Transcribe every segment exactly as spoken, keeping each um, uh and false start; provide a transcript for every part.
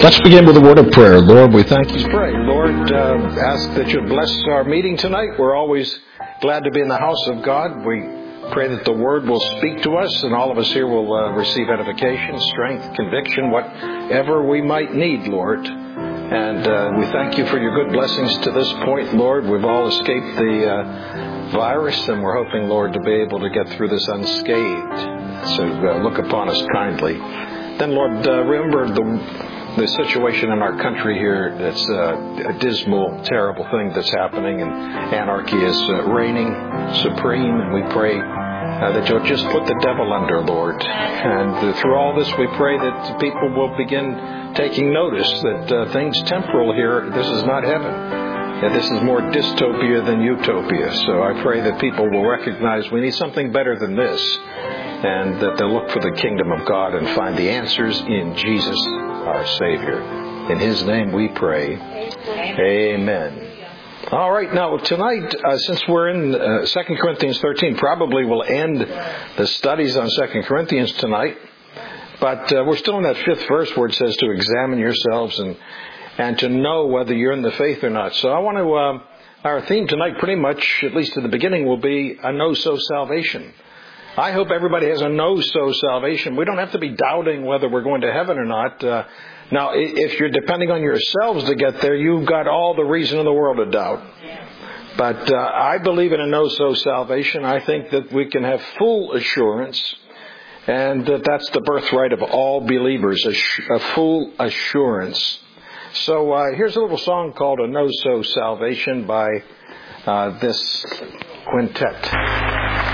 Let's begin with a word of prayer. Lord, we thank you. Pray, Lord, uh, ask that you bless our meeting tonight. We're always glad to be in the house of God. We pray that the Word will speak to us, and all of us here will uh, receive edification, strength, conviction, whatever we might need, Lord. And uh, we thank you for your good blessings to this point, Lord. We've all escaped the uh, virus, and we're hoping, Lord, to be able to get through this unscathed. So uh, look upon us kindly. Then, Lord, uh, remember the... The situation in our country here, it's uh, a dismal, terrible thing that's happening, and anarchy is uh, reigning supreme, and we pray uh, that you'll just put the devil under, Lord. And uh, through all this, we pray that people will begin taking notice that uh, things temporal here, this is not heaven. Yeah, this is more dystopia than utopia. So I pray that people will recognize we need something better than this, and that they'll look for the kingdom of God and find the answers in Jesus, our Savior. In His name we pray. Amen. Amen. All right, now tonight, uh, since we're in uh, Second Corinthians thirteen, probably we'll end the studies on Second Corinthians tonight. But uh, we're still in that fifth verse where it says to examine yourselves and and to know whether you're in the faith or not. So I want to, uh, our theme tonight pretty much, at least at the beginning, will be a know-so salvation. I hope everybody has a know-so salvation. We don't have to be doubting whether we're going to heaven or not. Uh, now, if you're depending on yourselves to get there, you've got all the reason in the world to doubt. But uh, I believe in a know-so salvation. I think that we can have full assurance, and that that's the birthright of all believers, a, a full assurance. So uh, here's a little song called A Know-So Salvation by uh, this quintet.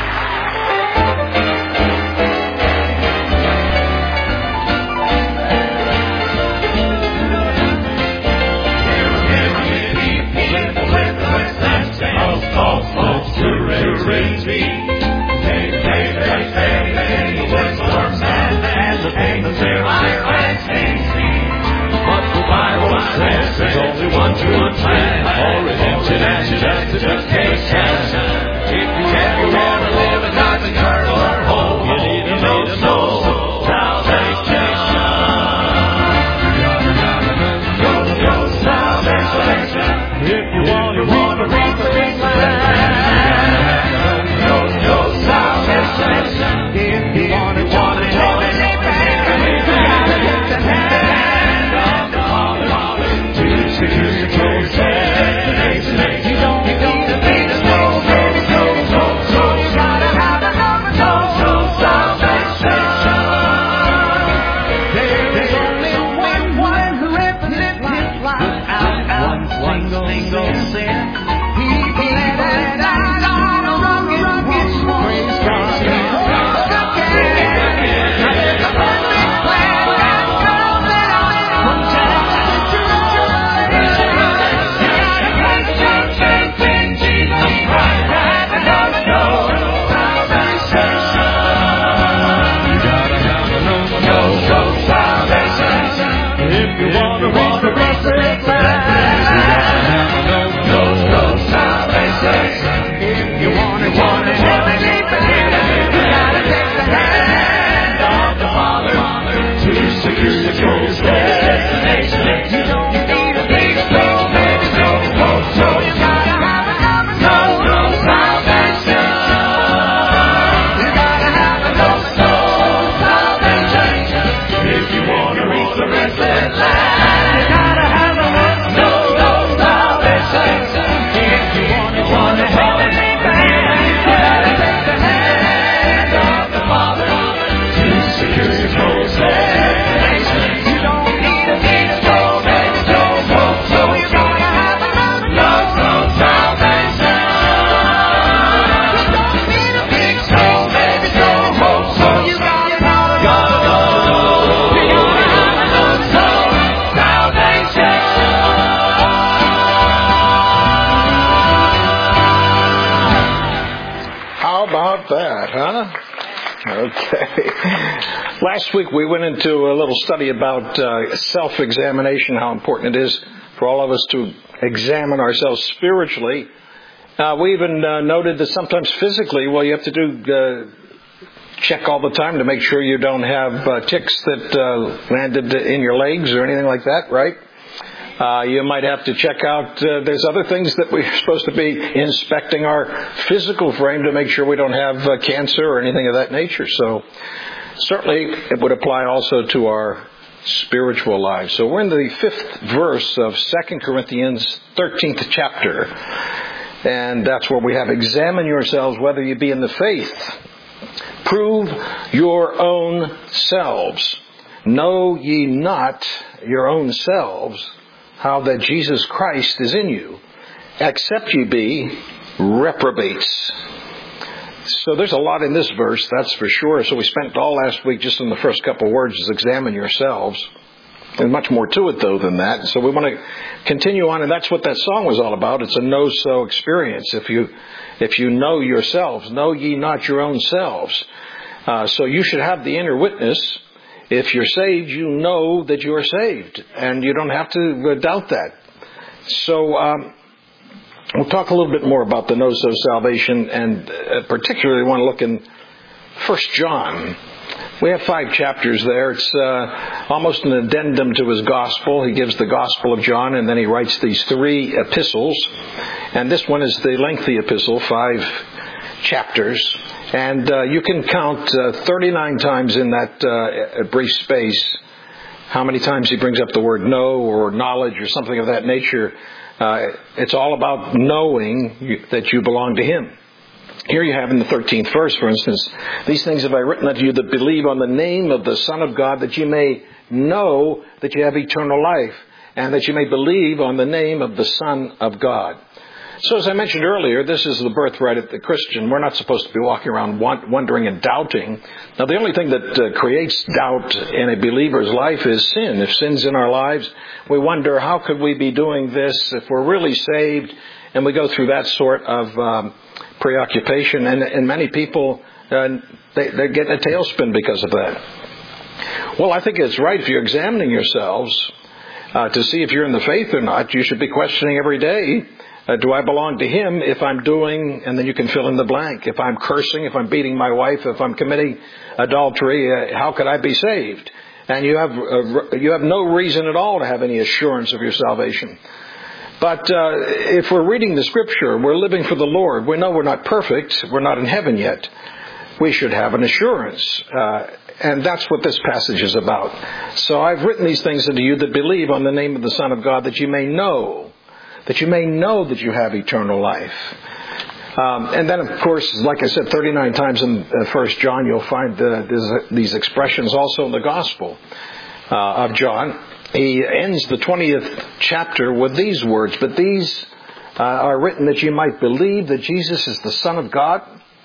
There's only one true plan for redemption and justification. If you ever want to live a godly or home, you need a know-so salvation. Know-so salvation. If you want to want to reach the big land, know-so salvation. If you want to want to want to live the hand of the Father to secure your destination. You don't need to be the no, no, no, no, no. You gotta have a no-so salvation. There's only one one who lived his life without one single sin. He bled and died on a rugged cross. Praise God. There's a perfect plan that goes in from Genesis to Revelation. If you want to want to bless it, you gotta have a know-so salvation. If you want to want to heavenly believe, you gotta take the hand of the Father to secure your destination. You don't need a big soul, baby, so so you gotta have a know-so salvation. You gotta have a know-so salvation. If you want to reach the rest of the land, you gotta have a know-so salvation. If you want to want to heavenly believe, you gotta take the hand of the Father to secure your destination. You don't need a big soul, baby, so so so you gotta have a know-so salvation. You don't need a big soul, baby, so so so you gotta gotta know. You gotta have a know-so salvation. How about that, huh? Okay. Last week we went into a little study about uh, self-examination, how important it is for all of us to examine ourselves spiritually. Uh, we even uh, noted that sometimes physically, well, you have to do uh, check all the time to make sure you don't have uh, ticks that uh, landed in your legs or anything like that, right? Uh, you might have to check out, uh, there's other things that we're supposed to be inspecting our physical frame to make sure we don't have uh, cancer or anything of that nature. So certainly it would apply also to our spiritual lives. So we're in the fifth verse of Second Corinthians thirteenth chapter. And that's where we have, examine yourselves whether you be in the faith. Prove your own selves. Know ye not your own selves how that Jesus Christ is in you, except ye be reprobates. So there's a lot in this verse, that's for sure. So we spent all last week just in the first couple of words, is examine yourselves. There's much more to it, though, than that. So we want to continue on, and that's what that song was all about. It's a know-so experience. If you if you know yourselves, know ye not your own selves. Uh, so you should have the inner witness. If you're saved, you know that you're saved, and you don't have to doubt that. So um, we'll talk a little bit more about the know-so salvation, and uh, particularly want to look in First John. We have five chapters there. It's uh, almost an addendum to his gospel. He gives the Gospel of John, and then he writes these three epistles. And this one is the lengthy epistle, five chapters. And uh, you can count uh, thirty-nine times in that uh, brief space how many times he brings up the word know or knowledge or something of that nature. Uh, it's all about knowing that you belong to him. Here you have in the thirteenth verse, for instance, these things have I written unto you that believe on the name of the Son of God, that you may know that you have eternal life, and that you may believe on the name of the Son of God. So as I mentioned earlier, this is the birthright of the Christian. We're not supposed to be walking around wondering and doubting. Now, the only thing that uh, creates doubt in a believer's life is sin. If sin's in our lives, we wonder, how could we be doing this if we're really saved? And we go through that sort of um, preoccupation. And, and many people, uh, they, they're getting a tailspin because of that. Well, I think it's right, if you're examining yourselves uh, to see if you're in the faith or not, you should be questioning every day, Uh, do I belong to him if I'm doing, and then you can fill in the blank. If I'm cursing, if I'm beating my wife, if I'm committing adultery, uh, how could I be saved? And you have uh, you have no reason at all to have any assurance of your salvation. But uh, if we're reading the Scripture, we're living for the Lord. We know we're not perfect. We're not in heaven yet. We should have an assurance. Uh, and that's what this passage is about. So I've written these things unto you that believe on the name of the Son of God, that you may know that you may know that you have eternal life. Um, and then, of course, like I said, thirty-nine times in uh, First John, you'll find uh, these expressions also in the Gospel uh, of John. He ends the twentieth chapter with these words, but these uh, are written that you might believe that Jesus is the Son of God,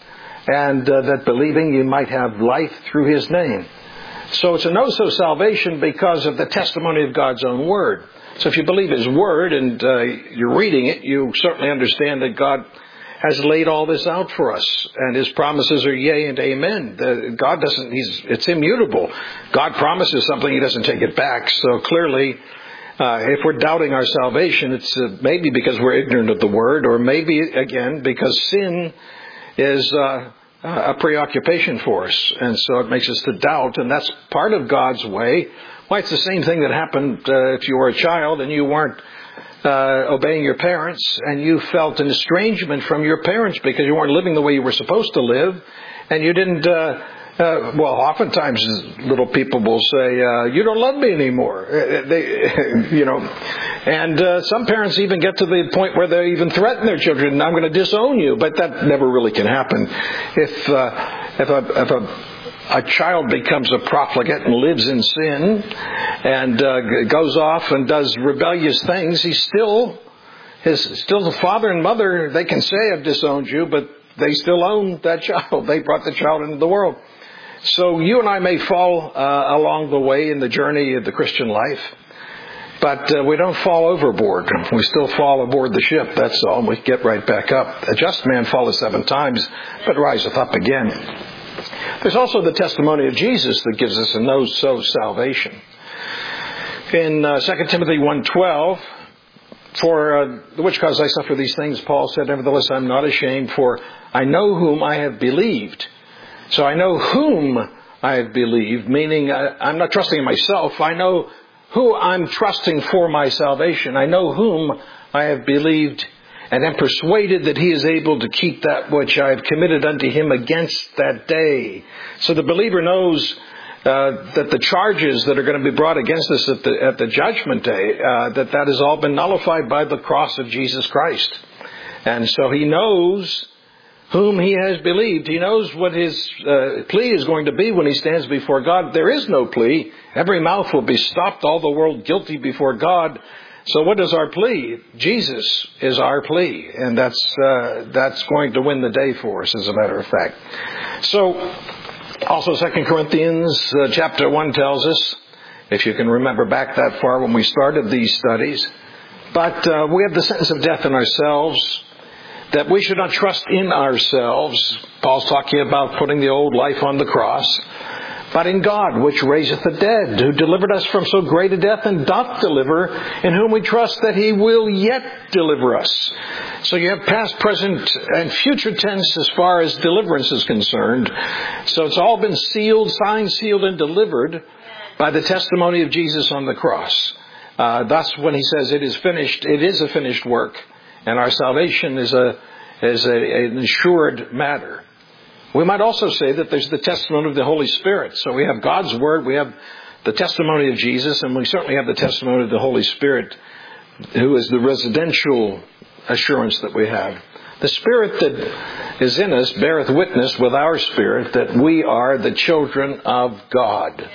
and uh, that believing you might have life through his name. So it's a know-so salvation because of the testimony of God's own Word. So if you believe his word and uh, you're reading it, you certainly understand that God has laid all this out for us, and his promises are yea and amen. The, God doesn't, he's, it's immutable. God promises something, he doesn't take it back. So clearly, uh, if we're doubting our salvation, it's uh, maybe because we're ignorant of the word, or maybe, again, because sin is uh, a preoccupation for us. And so it makes us to doubt, and that's part of God's way. Why, it's the same thing that happened uh, if you were a child and you weren't uh, obeying your parents, and you felt an estrangement from your parents because you weren't living the way you were supposed to live, and you didn't, uh, uh, well, oftentimes little people will say, uh, you don't love me anymore. Uh, they, you know, and uh, some parents even get to the point where they even threaten their children, I'm going to disown you, but that never really can happen. If, uh, if a, if a A child becomes a profligate and lives in sin and uh, goes off and does rebellious things, he's still his still the father and mother. They can say, I've disowned you, but they still own that child. They brought the child into the world. So you and I may fall uh, along the way in the journey of the Christian life, but uh, we don't fall overboard. We still fall aboard the ship, that's all. We get right back up. A just man falleth seven times, but riseth up again. There's also the testimony of Jesus that gives us a know-so salvation. In uh, Second Timothy one twelve, for uh, the which cause I suffer these things, Paul said, nevertheless I'm not ashamed, for I know whom I have believed, So I know whom I have believed, meaning I'm not trusting in myself. I know who I'm trusting for my salvation. I know whom I have believed, and am persuaded that he is able to keep that which I have committed unto him against that day. So the believer knows uh, that the charges that are going to be brought against us at the, at the judgment day, uh, that that has all been nullified by the cross of Jesus Christ. And so he knows whom he has believed. He knows what his uh, plea is going to be when he stands before God. There is no plea. Every mouth will be stopped, all the world guilty before God. So what is our plea? Jesus is our plea. And that's uh, that's going to win the day for us, as a matter of fact. So, also Second Corinthians uh, chapter one tells us, if you can remember back that far when we started these studies, but uh, we have the sentence of death in ourselves, that we should not trust in ourselves. Paul's talking about putting the old life on the cross, but in God, which raiseth the dead, who delivered us from so great a death, and doth deliver, in whom we trust that he will yet deliver us. So you have past, present, and future tense as far as deliverance is concerned. So it's all been sealed, signed, sealed, and delivered by the testimony of Jesus on the cross. Uh, thus, when he says it is finished, it is a finished work. And our salvation is a is a, an assured matter. We might also say that there's the testimony of the Holy Spirit. So we have God's Word, we have the testimony of Jesus, and we certainly have the testimony of the Holy Spirit, who is the residential assurance that we have. The Spirit that is in us beareth witness with our spirit that we are the children of God.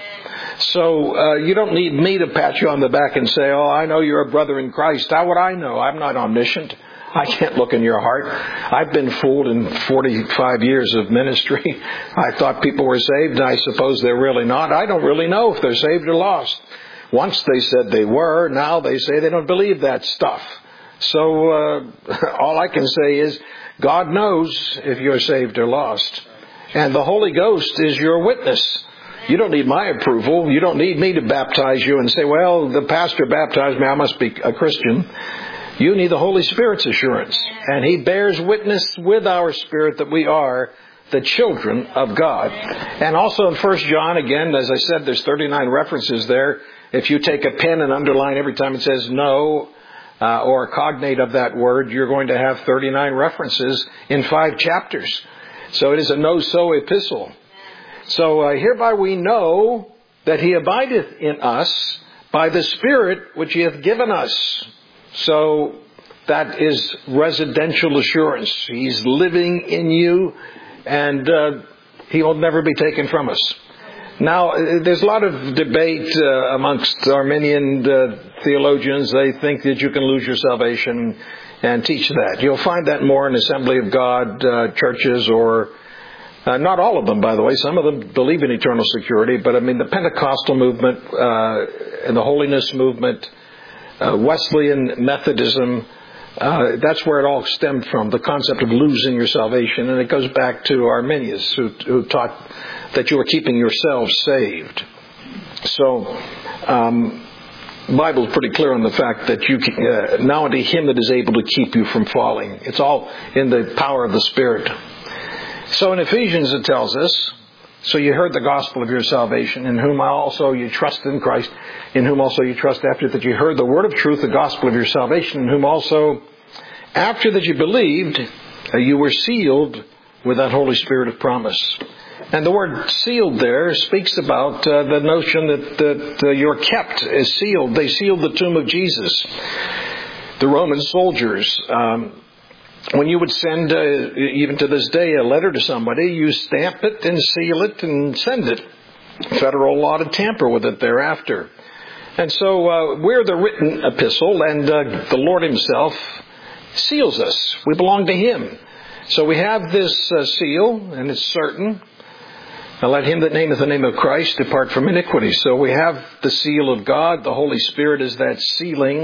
So uh, you don't need me to pat you on the back and say, oh, I know you're a brother in Christ. How would I know? I'm not omniscient. I can't look in your heart. I've been fooled in forty-five years of ministry. I thought people were saved, and I suppose they're really not. I don't really know if they're saved or lost. Once they said they were. Now they say they don't believe that stuff. So uh, all I can say is God knows if you're saved or lost. And the Holy Ghost is your witness. You don't need my approval. You don't need me to baptize you and say, well, the pastor baptized me, I must be a Christian. You need the Holy Spirit's assurance. And he bears witness with our spirit that we are the children of God. And also in First John, again, as I said, there's thirty-nine references there. If you take a pen and underline every time it says no, uh, or a cognate of that word, you're going to have thirty-nine references in five chapters. So it is a no-so epistle. So uh, hereby we know that he abideth in us by the Spirit which he hath given us. So that is residential assurance. He's living in you, and uh, he will never be taken from us. Now, there's a lot of debate uh, amongst Arminian uh, theologians. They think that you can lose your salvation and teach that. You'll find that more in Assembly of God uh, churches or Uh, not all of them, by the way. Some of them believe in eternal security. But, I mean, the Pentecostal movement uh, and the holiness movement, uh, Wesleyan Methodism, uh, that's where it all stemmed from, the concept of losing your salvation. And it goes back to Arminius, who, who taught that you were keeping yourselves saved. So, um, the Bible is pretty clear on the fact that you uh, now unto him that is able to keep you from falling. It's all in the power of the Spirit. So in Ephesians it tells us, so you heard the gospel of your salvation, in whom also you trust in Christ, in whom also you trust after that you heard the word of truth, the gospel of your salvation, in whom also after that you believed, uh, you were sealed with that Holy Spirit of promise. And the word sealed there speaks about uh, the notion that, that uh, you're kept as sealed. They sealed the tomb of Jesus. The Roman soldiers, um, when you would send, uh, even to this day, a letter to somebody, you stamp it and seal it and send it. Federal law to tamper with it thereafter. And so uh, we're the written epistle, and uh, the Lord himself seals us. We belong to him. So we have this uh, seal, and it's certain. Now let him that nameth the name of Christ depart from iniquity. So we have the seal of God. The Holy Spirit is that sealing.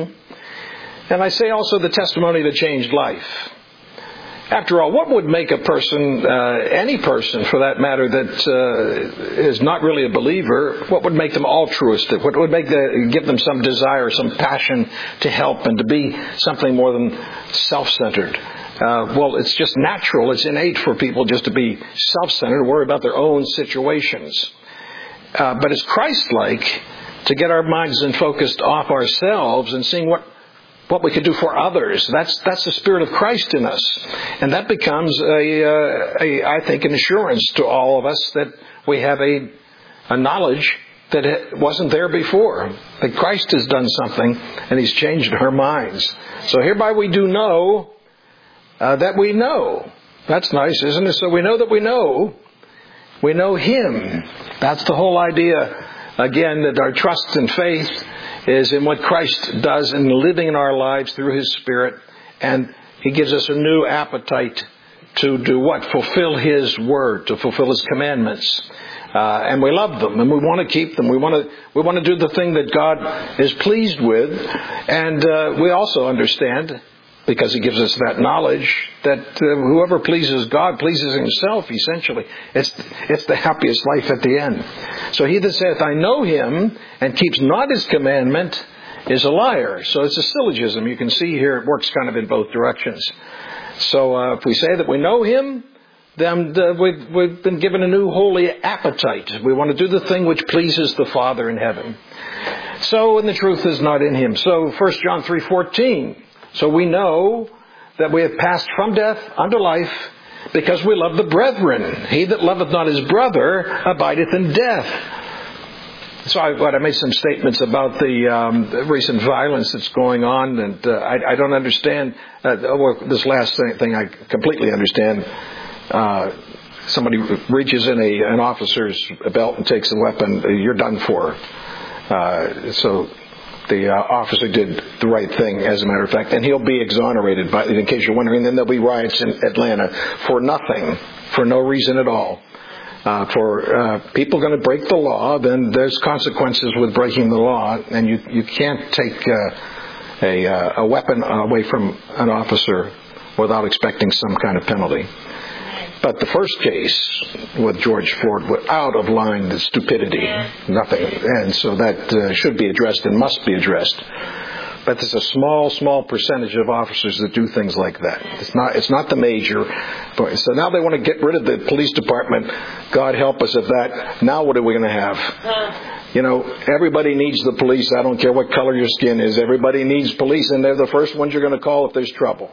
And I say also the testimony of a changed life. After all, what would make a person, uh, any person for that matter, that uh, is not really a believer, what would make them altruistic? What would make the, give them some desire, some passion to help and to be something more than self-centered? Uh, well, it's just natural. It's innate for people just to be self-centered, worry about their own situations. Uh, but it's Christ-like to get our minds and focused off ourselves and seeing what what we could do for others. That's that's the Spirit of Christ in us. And that becomes, a, uh, a I think, an assurance to all of us that we have a, a knowledge that it wasn't there before. That Christ has done something and He's changed our minds. So hereby we do know uh, that we know. That's nice, isn't it? So we know that we know. We know Him. That's the whole idea. Again, that our trust and faith is in what Christ does in living in our lives through His Spirit. And He gives us a new appetite to do what? Fulfill His Word, to fulfill His commandments. Uh, and we love them, and we want to keep them. We want to we want to do the thing that God is pleased with. And uh, we also understand, because He gives us that knowledge, that uh, whoever pleases God pleases Himself, essentially. It's it's the happiest life at the end. So he that saith, I know Him, and keeps not His commandment, is a liar. So it's a syllogism. You can see here it works kind of in both directions. So uh, if we say that we know Him, then uh, we've, we've been given a new holy appetite. We want to do the thing which pleases the Father in heaven. So, and the truth is not in Him. So First John three fourteen. So we know that we have passed from death unto life because we love the brethren. He that loveth not his brother abideth in death. So I, what, I made some statements about the, um, the recent violence that's going on, and uh, I, I don't understand. Uh, well, this last thing, thing I completely understand. Uh, somebody reaches in a, an officer's belt and takes a weapon, you're done for. Uh, so the uh, officer did the right thing, as a matter of fact, and he'll be exonerated. By, in case you're wondering, then there'll be riots in Atlanta for nothing, for no reason at all. Uh, for uh, people going to break the law, then there's consequences with breaking the law, and you you can't take uh, a uh, a weapon away from an officer without expecting some kind of penalty. But the first case with George Floyd was out of line, the stupidity, nothing. And so that uh, should be addressed and must be addressed. But there's a small, small percentage of officers that do things like that. It's not it's not the major. So now they want to get rid of the police department. God help us if that. Now what are we going to have? You know, everybody needs the police. I don't care what color your skin is. Everybody needs police, and they're the first ones you're going to call if there's trouble.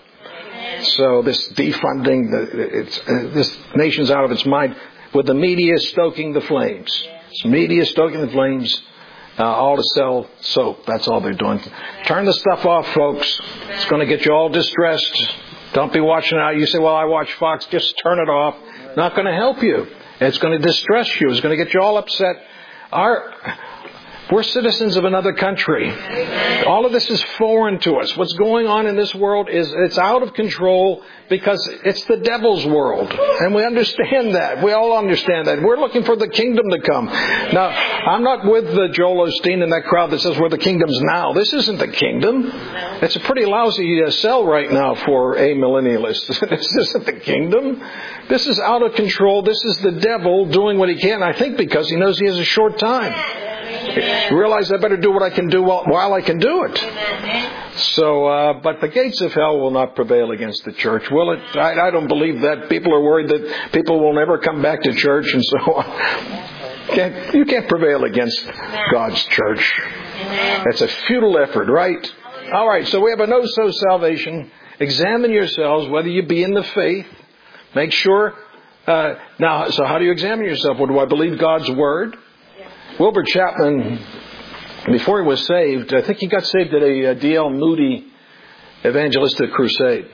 So this defunding, the, it's, uh, this nation's out of its mind with the media stoking the flames. It's media stoking the flames, uh, all to sell soap. That's all they're doing. Turn the stuff off, folks. It's going to get you all distressed. Don't be watching it. You say, well, I watch Fox. Just turn it off. Not going to help you. It's going to distress you. It's going to get you all upset. Our... We're citizens of another country. All of this is foreign to us. What's going on in this world is it's out of control because it's the devil's world. And we understand that. We all understand that. We're looking for the kingdom to come. Now, I'm not with the Joel Osteen and that crowd that says, well, the kingdom's now. This isn't the kingdom. It's a pretty lousy uh, sell right now for a millennialist. This isn't the kingdom. This is out of control. This is the devil doing what he can, I think because he knows he has a short time. Realize I better do what I can do while, while I can do it. So, uh, but the gates of hell will not prevail against the church, will it? I, I don't believe that. People are worried that people will never come back to church and so on. Can't, you can't prevail against God's church. It's a futile effort, right? All right, so we have a no-so salvation. Examine yourselves whether you be in the faith. Make sure. Uh, now, so how do you examine yourself? Well, do I believe God's Word? Wilbur Chapman, before he was saved, I think he got saved at a D L Moody evangelistic crusade.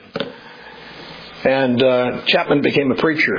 And uh, Chapman became a preacher.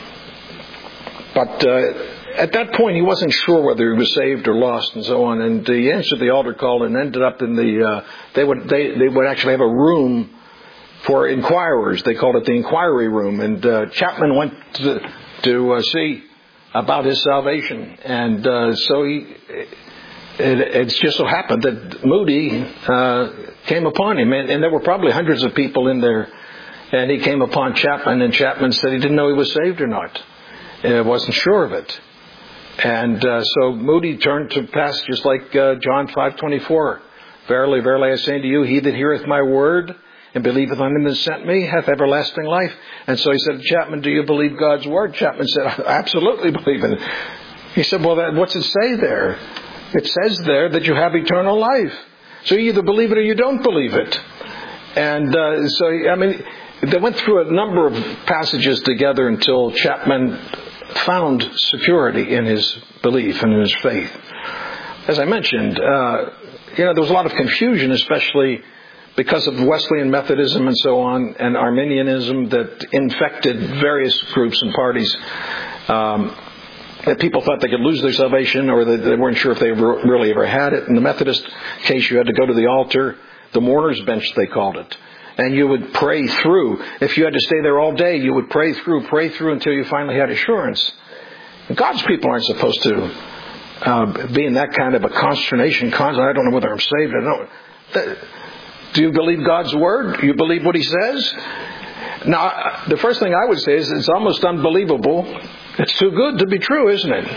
But uh, at that point, he wasn't sure whether he was saved or lost and so on. And he answered the altar call and ended up in the, uh, they would they, they would actually have a room for inquirers. They called it the inquiry room. And uh, Chapman went to, to uh, see about his salvation. And uh, so he, it, it just so happened that Moody uh, came upon him. And, and there were probably hundreds of people in there. And he came upon Chapman, and Chapman said he didn't know he was saved or not. He wasn't sure of it. And uh, so Moody turned to passages like uh, John five twenty-four. Verily, verily, I say unto you, he that heareth my word and believeth on him that sent me hath everlasting life. And so he said, Chapman, do you believe God's word? Chapman said, I absolutely believe in it. He said, well, that, what's it say there? It says there that you have eternal life. So you either believe it or you don't believe it. And uh, so, I mean, they went through a number of passages together until Chapman found security in his belief and in his faith. As I mentioned, uh, you know, there was a lot of confusion, especially because of Wesleyan Methodism and so on, and Arminianism that infected various groups and parties. Um, that people thought they could lose their salvation, or that they weren't sure if they ever, really ever had it. In the Methodist case, you had to go to the altar, the mourner's bench they called it. And you would pray through. If you had to stay there all day, you would pray through, pray through until you finally had assurance. God's people aren't supposed to uh, be in that kind of a consternation. I don't know whether I'm saved. I don't. Do you believe God's word? Do you believe what he says? Now, the first thing I would say is it's almost unbelievable. It's too good to be true, isn't it?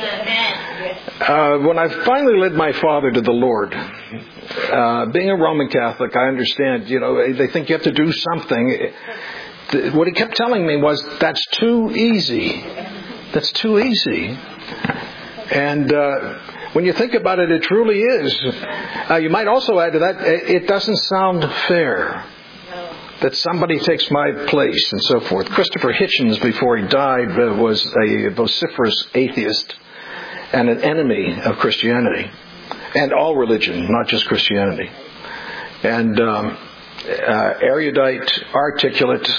Uh, when I finally led my father to the Lord, uh, being a Roman Catholic, I understand, you know, they think you have to do something. What he kept telling me was, that's too easy. That's too easy. And uh, when you think about it, it truly is. Uh, you might also add to that, it doesn't sound fair that somebody takes my place and so forth. Christopher Hitchens, before he died, uh, was a vociferous atheist and an enemy of Christianity and all religion, not just Christianity. And um, uh, erudite, articulate.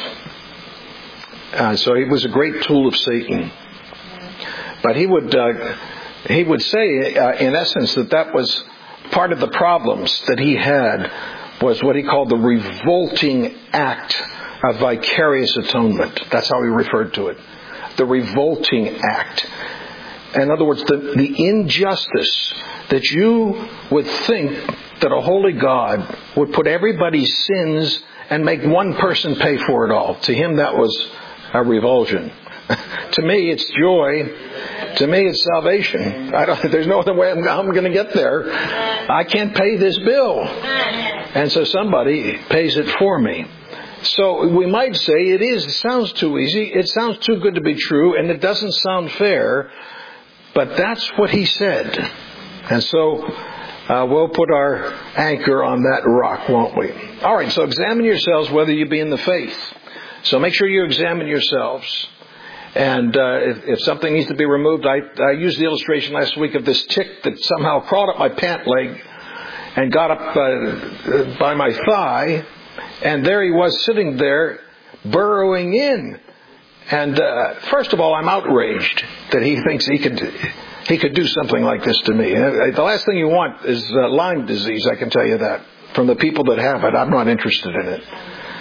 Uh, so he was a great tool of Satan. But he would uh, he would say, uh, in essence, that that was part of the problems that he had, was what he called the revolting act of vicarious atonement. That's how he referred to it. The revolting act. In other words, the, the injustice that you would think that a holy God would put everybody's sins and make one person pay for it all. To him, that was a revulsion. To me, it's joy. To me, it's salvation. I don't, there's no other way I'm, I'm going to get there. I can't pay this bill. And so somebody pays it for me. So we might say it is, it sounds too easy. It sounds too good to be true. And it doesn't sound fair. But that's what he said. And so uh, we'll put our anchor on that rock, won't we? All right, so examine yourselves whether you be in the faith. So make sure you examine yourselves. And uh, if, if something needs to be removed, I, I used the illustration last week of this tick that somehow crawled up my pant leg and got up uh, by my thigh. And there he was sitting there burrowing in. And uh, first of all, I'm outraged that he thinks he could he could do something like this to me. And the last thing you want is uh, Lyme disease, I can tell you that. From the people that have it, I'm not interested in it.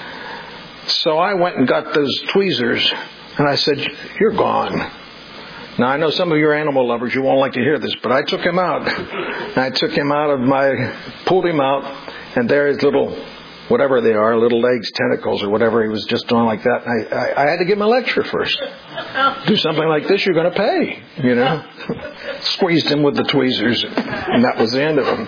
So I went and got those tweezers. And I said, you're gone. Now, I know some of your animal lovers, you won't like to hear this, but I took him out. And I took him out of my, pulled him out, and there his little, whatever they are, little legs, tentacles, or whatever, he was just doing like that. And I, I, I had to give him a lecture first. Do something like this, you're going to pay, you know. Squeezed him with the tweezers, and that was the end of him.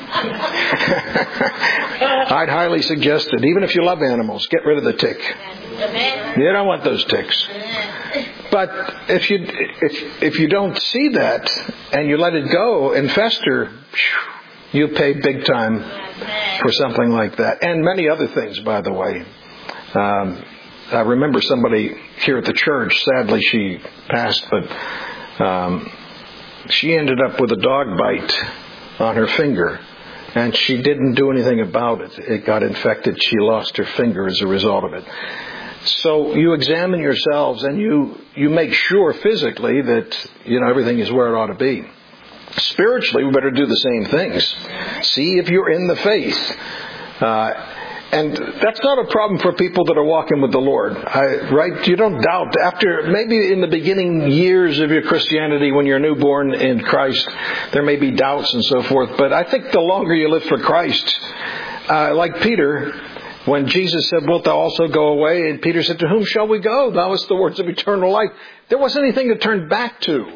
I'd highly suggest it, even if you love animals, get rid of the tick. You don't want those ticks. But if you if if you don't see that and you let it go and fester, you pay big time for something like that. And many other things, by the way. Um, I remember somebody here at the church, sadly she passed, but um, she ended up with a dog bite on her finger. And she didn't do anything about it. It got infected. She lost her finger as a result of it. So you examine yourselves and you, you make sure physically that, you know, everything is where it ought to be. Spiritually, we better do the same things. See if you're in the faith. Uh, and that's not a problem for people that are walking with the Lord. I, right? You don't doubt. After, maybe in the beginning years of your Christianity, when you're newborn in Christ, there may be doubts and so forth. But I think the longer you live for Christ, uh, like Peter, when Jesus said, wilt thou also go away? And Peter said, to whom shall we go? Thou hast the words of eternal life. There wasn't anything to turn back to.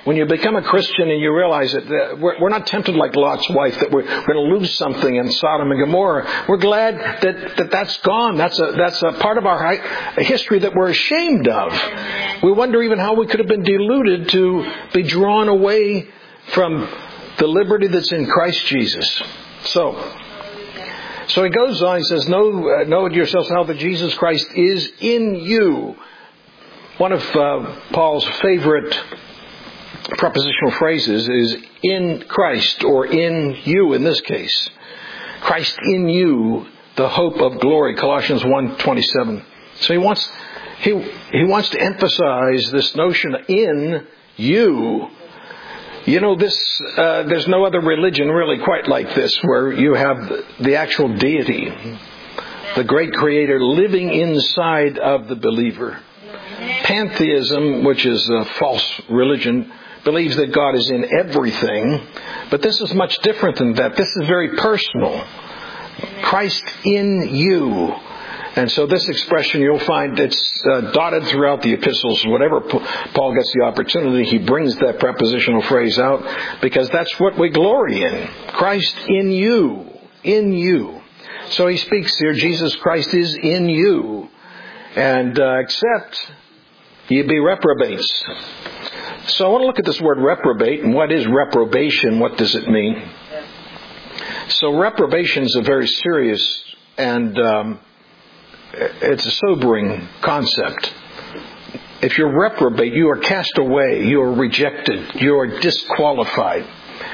When you become a Christian and you realize that we're, we're not tempted like Lot's wife, that we're, we're going to lose something in Sodom and Gomorrah. We're glad that, that that's gone. That's a, that's a part of our history that we're ashamed of. We wonder even how we could have been deluded to be drawn away from the liberty that's in Christ Jesus. So, so he goes on, he says, know, uh, know yourselves how that Jesus Christ is in you. One of uh, Paul's favorite prepositional phrases is in Christ, or in you in this case. Christ in you, the hope of glory, Colossians one twenty-seven. So he wants he he wants to emphasize this notion in you. You know, this uh, there's no other religion really quite like this, where you have the actual deity, the great creator, living inside of the believer. Pantheism, which is a false religion, believes that God is in everything, but this is much different than that. This is very personal. Christ in you. And so this expression, you'll find it's uh, dotted throughout the epistles. Whenever Paul gets the opportunity, he brings that prepositional phrase out, because that's what we glory in. Christ in you. In you. So he speaks here, Jesus Christ is in you. And uh, except ye be reprobates. So I want to look at this word reprobate, and what is reprobation? What does it mean? So reprobation is a very serious and um, it's a sobering concept. If you're reprobate, you are cast away, you are rejected, you are disqualified.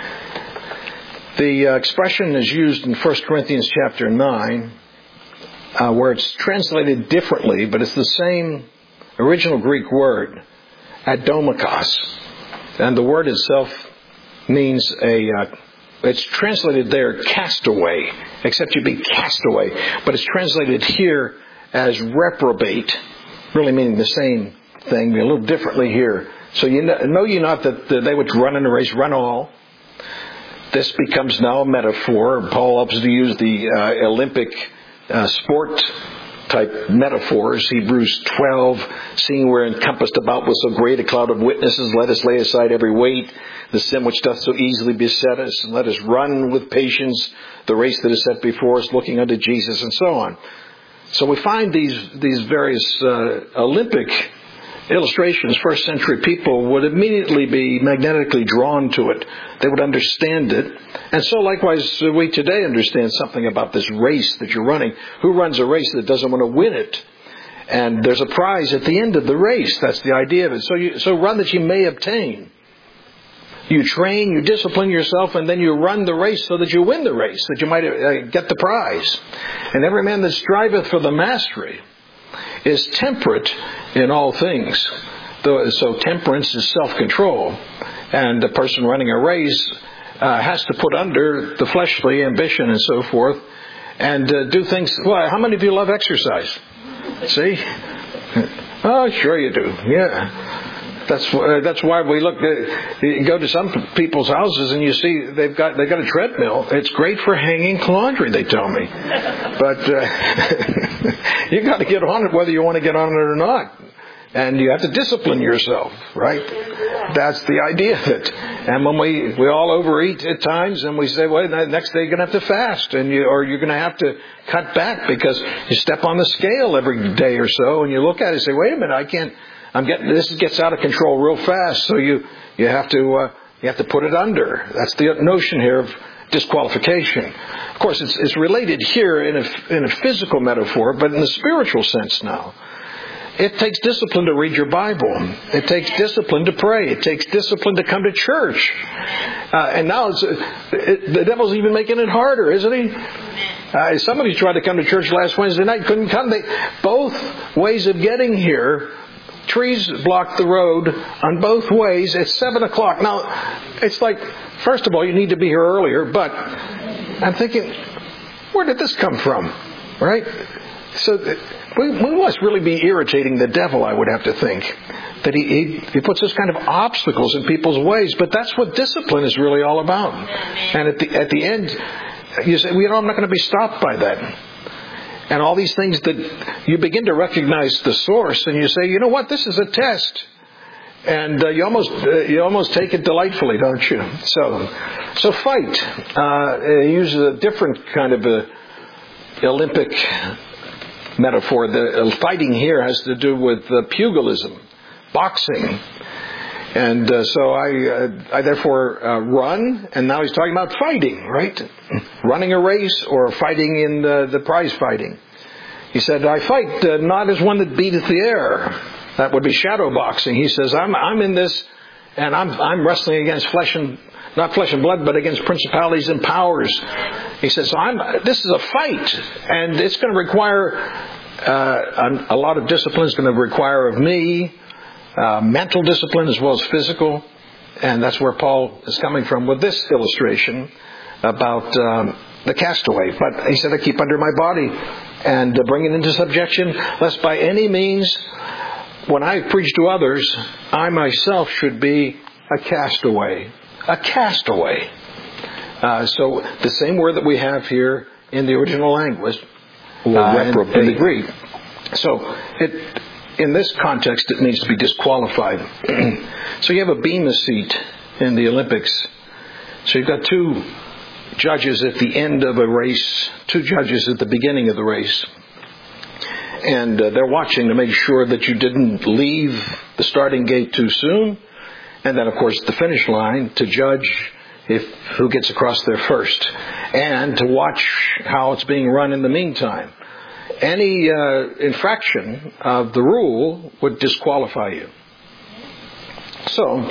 The uh, expression is used in First Corinthians chapter nine, uh, where it's translated differently, but it's the same original Greek word, adomikos. And the word itself means a, uh, it's translated there castaway, except you'd be castaway. But it's translated here as reprobate, really meaning the same thing, a little differently here. So you know, know you not that they would run in a race, run all. This becomes now a metaphor. Paul loves to use the uh, Olympic uh, sport type metaphors. Hebrews twelve, seeing we're encompassed about with so great a cloud of witnesses, let us lay aside every weight, the sin which doth so easily beset us, and let us run with patience the race that is set before us, looking unto Jesus, and so on. So we find these these various uh, Olympic illustrations. First century people would immediately be magnetically drawn to it. They would understand it. And so likewise, we today understand something about this race that you're running. Who runs a race that doesn't want to win it? And there's a prize at the end of the race. That's the idea of it. So you, so run that you may obtain. You train, you discipline yourself, and then you run the race so that you win the race, that you might uh, get the prize. And every man that striveth for the mastery is temperate in all things. So temperance is self-control. And the person running a race uh, has to put under the fleshly ambition and so forth and uh, do things. Well, how many of you love exercise? See? Oh, sure you do. Yeah. That's uh, that's why we look. Uh, you go to some people's houses and you see they've got they've got a treadmill. It's great for hanging laundry, they tell me. But uh, you got to get on it whether you want to get on it or not, and you have to discipline yourself, right? That's the idea of it. And when we we all overeat at times, and we say, well, the next day you're going to have to fast, and you or you're going to have to cut back because you step on the scale every day or so, and you look at it and say, wait a minute, I can't. I'm getting this gets out of control real fast, so you you have to uh, you have to put it under. That's the notion here of disqualification. Of course, it's it's related here in a in a physical metaphor, but in the spiritual sense now. It takes discipline to read your Bible. It takes discipline to pray. It takes discipline to come to church. Uh, and now it's, it, the devil's even making it harder, isn't he? Uh, somebody tried to come to church last Wednesday night, couldn't come. They, both ways of getting here. Trees block the road on both ways. It's seven o'clock. Now, it's like, first of all, you need to be here earlier, but I'm thinking, where did this come from? Right? So we, we must really be irritating the devil, I would have to think. That he, he, he puts this kind of obstacles in people's ways. But that's what discipline is really all about. And at the, at the end, you say, well, you know, I'm not going to be stopped by that. And all these things that you begin to recognize the source, and you say, you know what, this is a test. And uh, you almost uh, you almost take it delightfully, don't you? So, so fight. Uh, use a different kind of a Olympic metaphor. The uh, fighting here has to do with uh, pugilism, boxing. And uh, so I, uh, I therefore uh, run, and now he's talking about fighting, right? Running a race or fighting in the, the prize fighting. He said, I fight uh, not as one that beateth the air. That would be shadow boxing. He says, I'm I'm in this, and I'm I'm wrestling against flesh and not flesh and blood, but against principalities and powers. He says, so I'm. This is a fight, and it's going to require uh, a, a lot of discipline. It's going to require of me. Uh, mental discipline as well as physical. And that's where Paul is coming from with this illustration about um, the castaway. But he said, I keep under my body and uh, bring it into subjection, lest by any means, when I preach to others, I myself should be a castaway. A castaway. Uh, so the same word that we have here in the original language, or uh, reprobate in the Greek. So it... In this context, it means to be disqualified. So you have a bema seat in the Olympics. So you've got two judges at the end of a race, two judges at the beginning of the race. And uh, they're watching to make sure that you didn't leave the starting gate too soon. And then, of course, the finish line to judge if who gets across there first. And to watch how it's being run in the meantime. Any uh, infraction of the rule would disqualify you. So,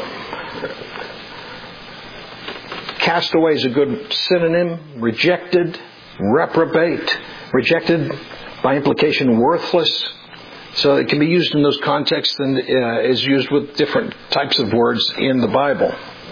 castaway is a good synonym. Rejected, reprobate, rejected by implication worthless. So it can be used in those contexts and uh, is used with different types of words in the Bible.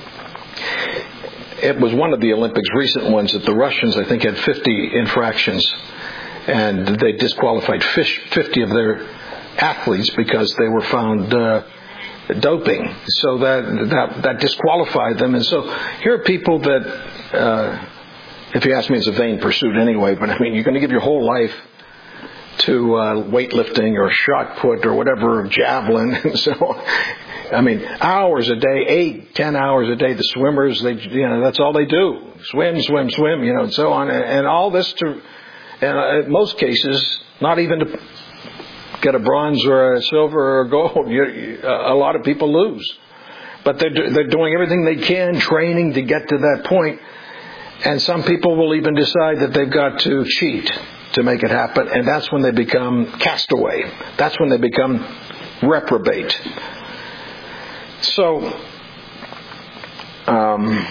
It was one of the Olympics, recent ones, that the Russians, I think, had fifty infractions. And they disqualified fifty of their athletes because they were found uh, doping. So that, that that disqualified them. And so here are people that, uh, if you ask me, it's a vain pursuit anyway. But I mean, you're going to give your whole life to uh, weightlifting or shot put or whatever, javelin. And so, I mean, hours a day, eight, ten hours a day. The swimmers, they, you know, that's all they do: swim, swim, swim. You know, and so on, and, and all this to. And in most cases, not even to get a bronze or a silver or a gold, you, you, a lot of people lose. But they're they're doing everything they can, training to get to that point. And some people will even decide that they've got to cheat to make it happen. And that's when they become castaway. That's when they become reprobate. So, um...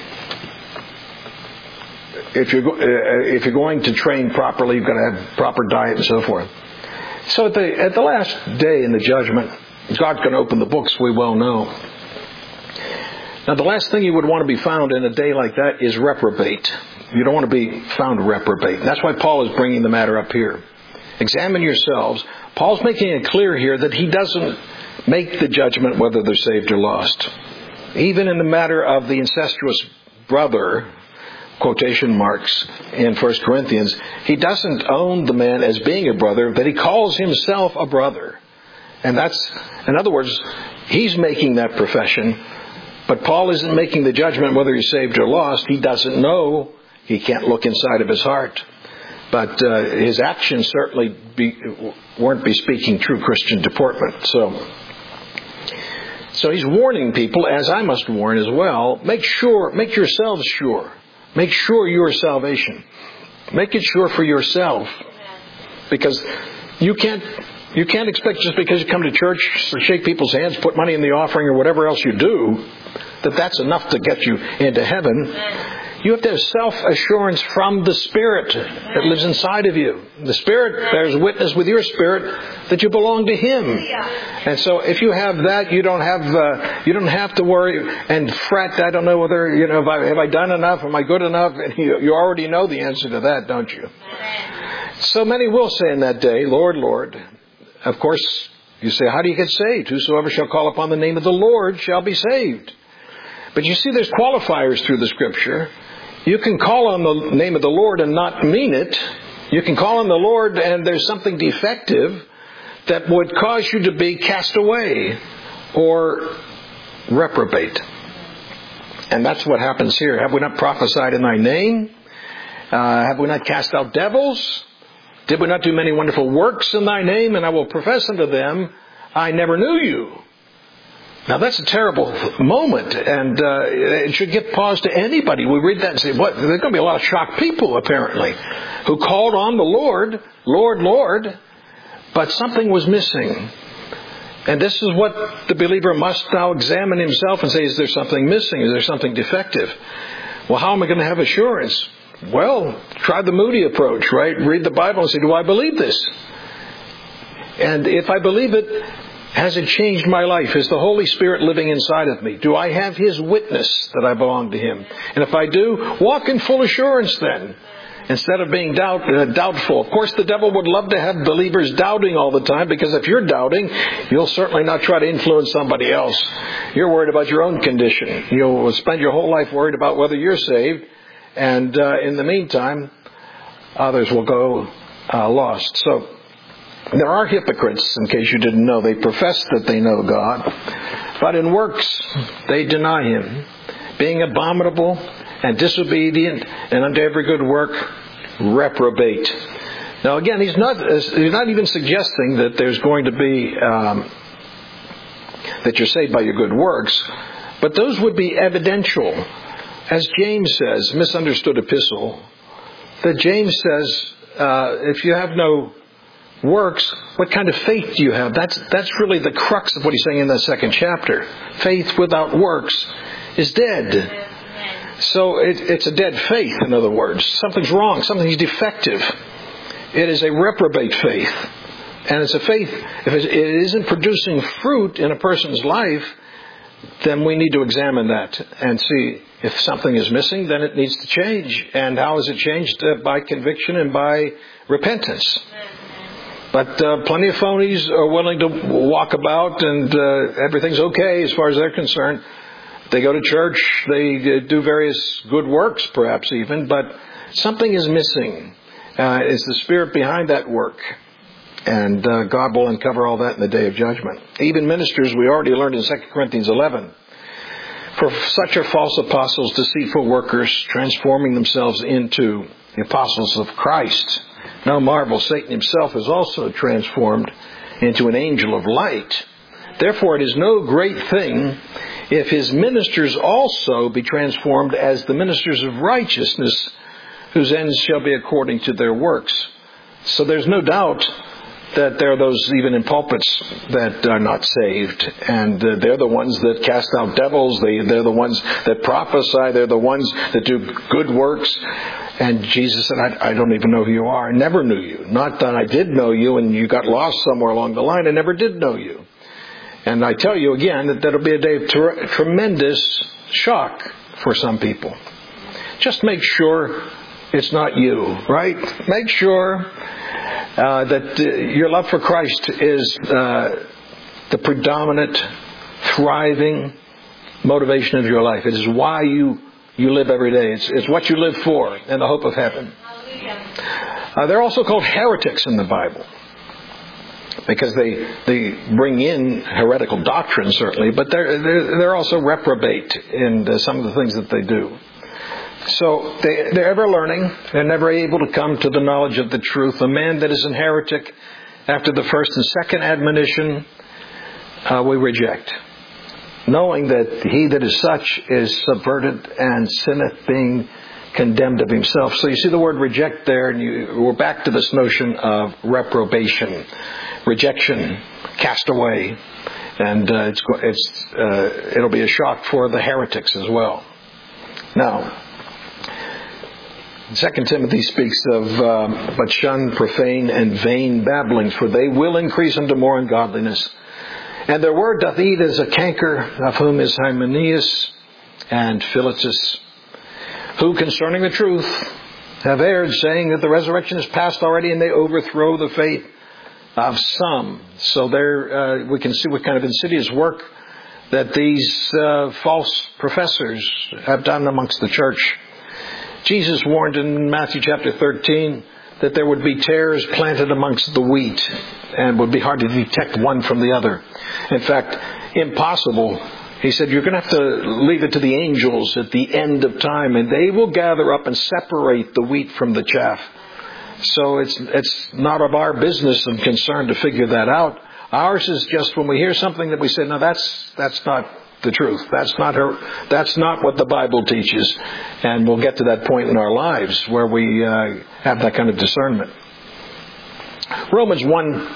If you're, uh, if you're going to train properly, you've got to have proper diet and so forth. So at the, at the last day in the judgment, God can open the books, we well know. Now the last thing you would want to be found in a day like that is reprobate. You don't want to be found reprobate. That's why Paul is bringing the matter up here. Examine yourselves. Paul's making it clear here that he doesn't make the judgment whether they're saved or lost. Even in the matter of the incestuous brother, quotation marks, in First Corinthians, he doesn't own the man as being a brother, but he calls himself a brother. And that's, in other words, he's making that profession, but Paul isn't making the judgment whether he's saved or lost. He doesn't know. He can't look inside of his heart. But uh, his actions certainly be, weren't bespeaking true Christian deportment. So, so he's warning people, as I must warn as well, make sure, make yourselves sure. Make sure your salvation. Make it sure for yourself. Because you can't you can't expect just because you come to church, shake people's hands, put money in the offering or whatever else you do, that that's enough to get you into heaven. You have to have self-assurance from the Spirit that lives inside of you. The Spirit bears witness with your spirit that you belong to Him. And so if you have that, you don't have uh, you don't have to worry and fret. I don't know whether, you know, have I, have I done enough? Am I good enough? And you, you already know the answer to that, don't you? So many will say in that day, Lord, Lord. Of course, you say, how do you get saved? Whosoever shall call upon the name of the Lord shall be saved. But you see, there's qualifiers through the Scripture. You can call on the name of the Lord and not mean it. You can call on the Lord and there's something defective that would cause you to be cast away or reprobate. And that's what happens here. Have we not prophesied in thy name? Uh, have we not cast out devils? Did we not do many wonderful works in thy name? And I will profess unto them, I never knew you. Now that's a terrible moment, and uh, it should give pause to anybody. We read that and say, what? There's going to be a lot of shocked people, apparently, who called on the Lord, Lord, Lord, but something was missing. And this is what the believer must now examine himself and say, is there something missing? Is there something defective? Well, how am I going to have assurance? Well, try the Moody approach, right? Read the Bible and say, do I believe this? And if I believe it, has it changed my life? Is the Holy Spirit living inside of me? Do I have His witness that I belong to Him? And if I do, walk in full assurance then, instead of being doubt, uh, doubtful. Of course, the devil would love to have believers doubting all the time, because if you're doubting, you'll certainly not try to influence somebody else. You're worried about your own condition. You'll spend your whole life worried about whether you're saved. And uh, in the meantime, others will go uh, lost. So, there are hypocrites, in case you didn't know. They profess that they know God, but in works they deny Him, being abominable and disobedient and unto every good work reprobate. Now again, he's not he's not even suggesting that there's going to be um, that you're saved by your good works, but those would be evidential. As James says, misunderstood epistle, that James says, uh, if you have no works, what kind of faith do you have? That's that's really the crux of what he's saying in that second chapter. Faith without works is dead. So it, it's a dead faith, in other words. Something's wrong. Something's defective. It is a reprobate faith. And it's a faith, if it isn't producing fruit in a person's life, then we need to examine that and see if something is missing, then it needs to change. And how is it changed? Uh, by conviction and by repentance. But uh, plenty of phonies are willing to walk about and uh, everything's okay as far as they're concerned. They go to church, they do various good works perhaps even, but something is missing. Uh, is the Spirit behind that work? And uh, God will uncover all that in the day of judgment. Even ministers, we already learned in Second Corinthians eleven, for such are false apostles, deceitful workers, transforming themselves into the apostles of Christ. No marvel, Satan himself is also transformed into an angel of light. Therefore, it is no great thing if his ministers also be transformed as the ministers of righteousness, whose ends shall be according to their works. So there's no doubt that there are those even in pulpits that are not saved. And uh, they're the ones that cast out devils. They, they're the ones that prophesy. They're the ones that do good works. And Jesus said, I, I don't even know who you are. I never knew you. Not that I did know you and you got lost somewhere along the line. I never did know you. And I tell you again that that'll be a day of ter- tremendous shock for some people. Just make sure it's not you, right? Make sure uh, that uh, your love for Christ is uh, the predominant, thriving motivation of your life. It is why you, you live every day. It's, it's what you live for and the hope of heaven. Uh, they're also called heretics in the Bible, because they they bring in heretical doctrine, certainly, but they're they're, they're also reprobate in the, some of the things that they do. So they, they're ever learning. They're never able to come to the knowledge of the truth. A man that is an heretic after the first and second admonition, uh, we reject, knowing that he that is such is subverted and sinneth, being condemned of himself. So you see the word reject there, and you, we're back to this notion of reprobation. Rejection, cast away, and uh, it's it's uh, it'll be a shock for the heretics as well. Now, Second Timothy speaks of um, but shun profane and vain babblings, for they will increase unto more ungodliness. And their word doth eat as a canker, of whom is Hymenaeus and Philetus, who concerning the truth have erred, saying that the resurrection is past already, and they overthrow the faith of some. So there uh, we can see what kind of insidious work that these uh, false professors have done amongst the church. Jesus warned in Matthew chapter thirteen that there would be tares planted amongst the wheat, and would be hard to detect one from the other. In fact, impossible He said, you're going to have to leave it to the angels at the end of time, and they will gather up and separate the wheat from the chaff. So it's it's not of our business and concern to figure that out. Ours is just when we hear something that we say, no, that's that's not the truth. That's not her. That's not what the Bible teaches. And we'll get to that point in our lives where we uh, have that kind of discernment. Romans one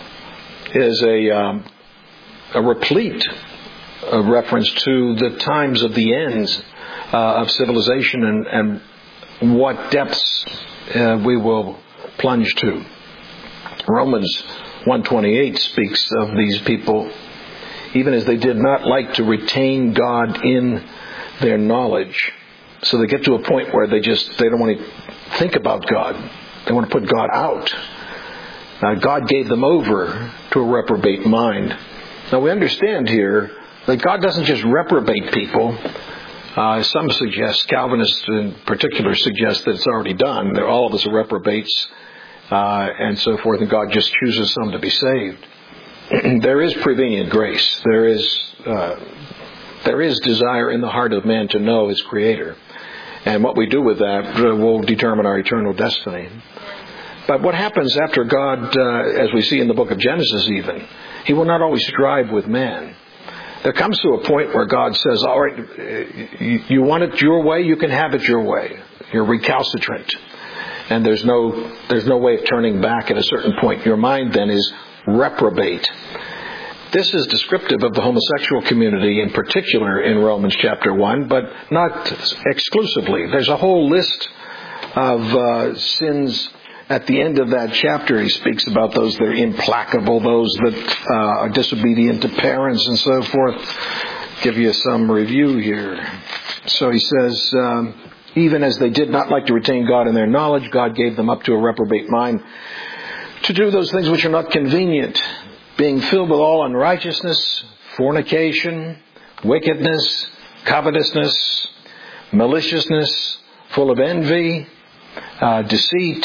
is a um, a replete a reference to the times of the ends uh, of civilization and, and what depths uh, we will plunge to. Romans one twenty-eight speaks of these people, even as they did not like to retain God in their knowledge. So they get to a point where they just, they don't want to think about God. They want to put God out. Uh, God gave them over to a reprobate mind. Now we understand here that God doesn't just reprobate people. Uh, some suggest, Calvinists in particular suggest that it's already done. That all of us are reprobates uh, and so forth, and God just chooses some to be saved. There is prevenient grace. There is uh, there is desire in the heart of man to know his Creator. And what we do with that will determine our eternal destiny. But what happens after God, uh, as we see in the book of Genesis even, he will not always strive with man. There comes to a point where God says, all right, you want it your way, you can have it your way. You're recalcitrant. And there's no there's no way of turning back at a certain point. Your mind then is reprobate. This is descriptive of the homosexual community in particular in Romans chapter one, but not exclusively. There's a whole list of uh, sins. At the end of that chapter, he speaks about those that are implacable, those that uh, are disobedient to parents and so forth. Give you some review here. So he says, um, even as they did not like to retain God in their knowledge, God gave them up to a reprobate mind to do those things which are not convenient, being filled with all unrighteousness, fornication, wickedness, covetousness, maliciousness, full of envy, uh, deceit,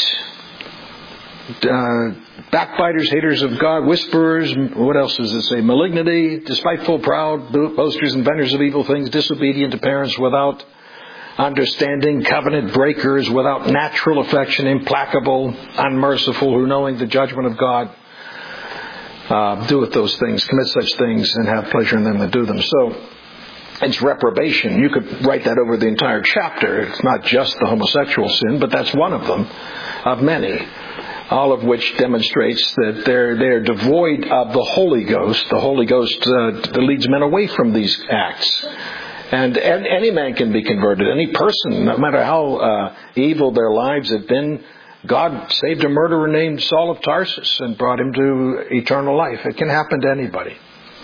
Uh, backbiters, haters of God, whisperers, what else does it say? Malignity, despiteful, proud, boasters, inventors of evil things, disobedient to parents, without understanding, covenant breakers, without natural affection, implacable, unmerciful, who knowing the judgment of God, uh, doeth those things, commit such things, and have pleasure in them that do them. So, it's reprobation. You could write that over the entire chapter. It's not just the homosexual sin, but that's one of them, of many. All of which demonstrates that they're they're devoid of the Holy Ghost. The Holy Ghost uh, leads men away from these acts. And, and any man can be converted. Any person, no matter how uh, evil their lives have been, God saved a murderer named Saul of Tarsus and brought him to eternal life. It can happen to anybody.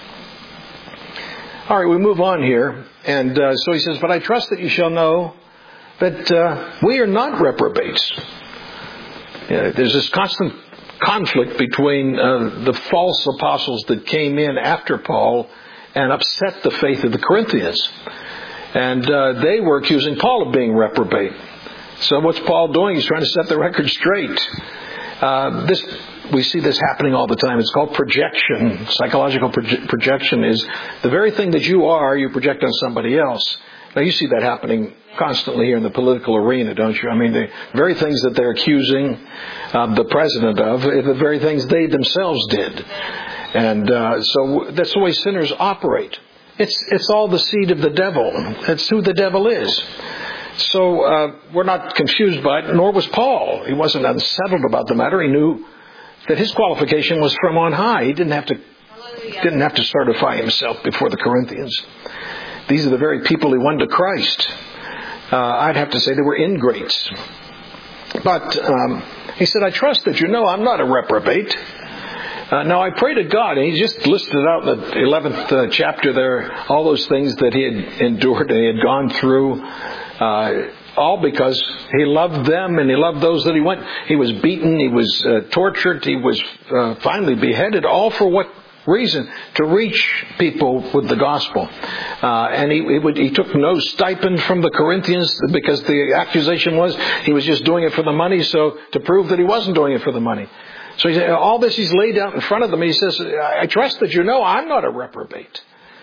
All right, we move on here. And uh, so he says, but I trust that you shall know that uh, we are not reprobates. Yeah, there's this constant conflict between uh, the false apostles that came in after Paul and upset the faith of the Corinthians. And uh, they were accusing Paul of being reprobate. So what's Paul doing? He's trying to set the record straight. Uh, this we see this happening all the time. It's called projection. Psychological proje- projection is the very thing that you are, you project on somebody else. Now, you see that happening constantly here in the political arena, don't you? I mean, the very things that they're accusing uh, the president of are the very things they themselves did. And uh, so that's the way sinners operate. It's it's all the seed of the devil. It's who the devil is. So uh, we're not confused by it, nor was Paul. He wasn't unsettled about the matter. He knew that his qualification was from on high. He didn't have to didn't have to certify himself before the Corinthians. These are the very people he won to Christ. Uh, I'd have to say they were ingrates. But um, he said, I trust that you know I'm not a reprobate. Uh, now I pray to God, and he just listed out in the eleventh uh, chapter there, all those things that he had endured and he had gone through, uh, all because he loved them and he loved those that he went. He was beaten, he was uh, tortured, he was uh, finally beheaded, all for what reason? To reach people with the gospel. Uh, and he, he, would, he took no stipend from the Corinthians because the accusation was he was just doing it for the money, so to prove that he wasn't doing it for the money. So he said, all this he's laid out in front of them. He says, I trust that you know I'm not a reprobate.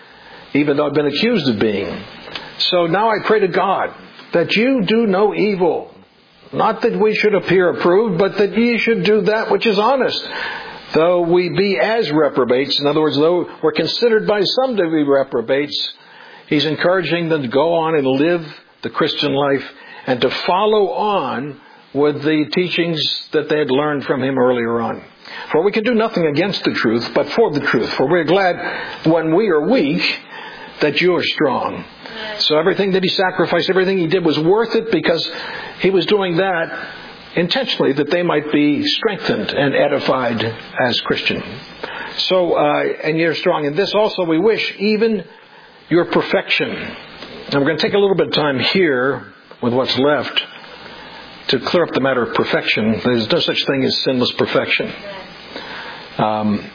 even though I've been accused of being. So now I pray to God that you do no evil. Not that we should appear approved, but that ye should do that which is honest. Though we be as reprobates, in other words, though we're considered by some to be reprobates, he's encouraging them to go on and live the Christian life and to follow on with the teachings that they had learned from him earlier on. For we can do nothing against the truth, but for the truth. For we're glad when we are weak that you are strong. So everything that he sacrificed, everything he did was worth it because he was doing that intentionally that they might be strengthened and edified as Christian. So, uh, and you're strong in this also we wish, even your perfection. Now we're going to take a little bit of time here with what's left to clear up the matter of perfection. There's no such thing as sinless perfection. Um,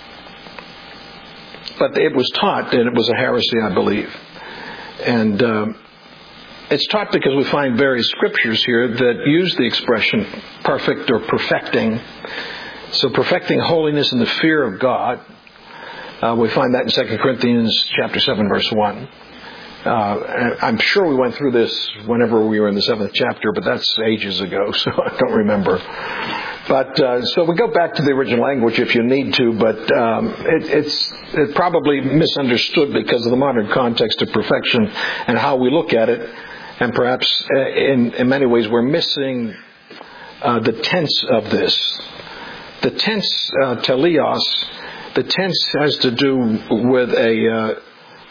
but it was taught, and it was a heresy, I believe. And uh, it's taught because we find various scriptures here that use the expression perfect or perfecting. So perfecting holiness in the fear of God. Uh, we find that in Second Corinthians chapter seven, verse one. Uh, I'm sure we went through this whenever we were in the seventh chapter, but that's ages ago, so I don't remember. But uh, so we go back to the original language if you need to, but um, it, it's it probably misunderstood because of the modern context of perfection and how we look at it, and perhaps uh, in, in many ways we're missing uh, the tense of this. The tense, uh, teleos, the tense has to do with a uh,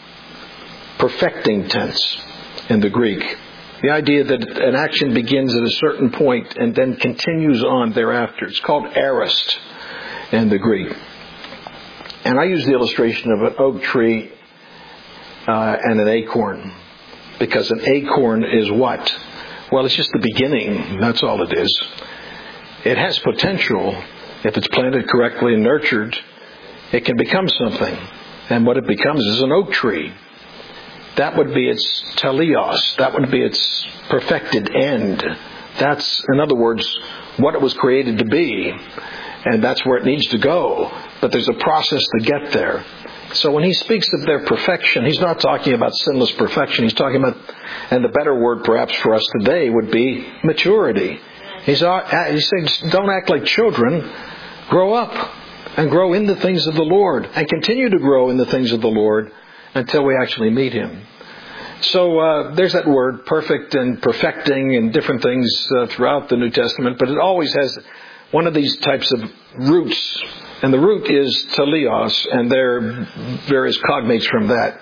perfecting tense in the Greek. The idea that an action begins at a certain point and then continues on thereafter. It's called aorist in the Greek. And I use the illustration of an oak tree uh, and an acorn. Because an acorn is what? Well, it's just the beginning. That's all it is. It has potential. If it's planted correctly and nurtured, it can become something. And what it becomes is an oak tree. That would be its teleos. That would be its perfected end. That's, in other words, what it was created to be. And that's where it needs to go. But there's a process to get there. So when he speaks of their perfection, he's not talking about sinless perfection. He's talking about, and the better word perhaps for us today would be maturity. He's, he's saying, don't act like children. Grow up and grow in the things of the Lord. And continue to grow in the things of the Lord until we actually meet him. So uh, there's that word, perfect and perfecting and different things uh, throughout the New Testament, but it always has one of these types of roots. And the root is teleos, and there are various cognates from that.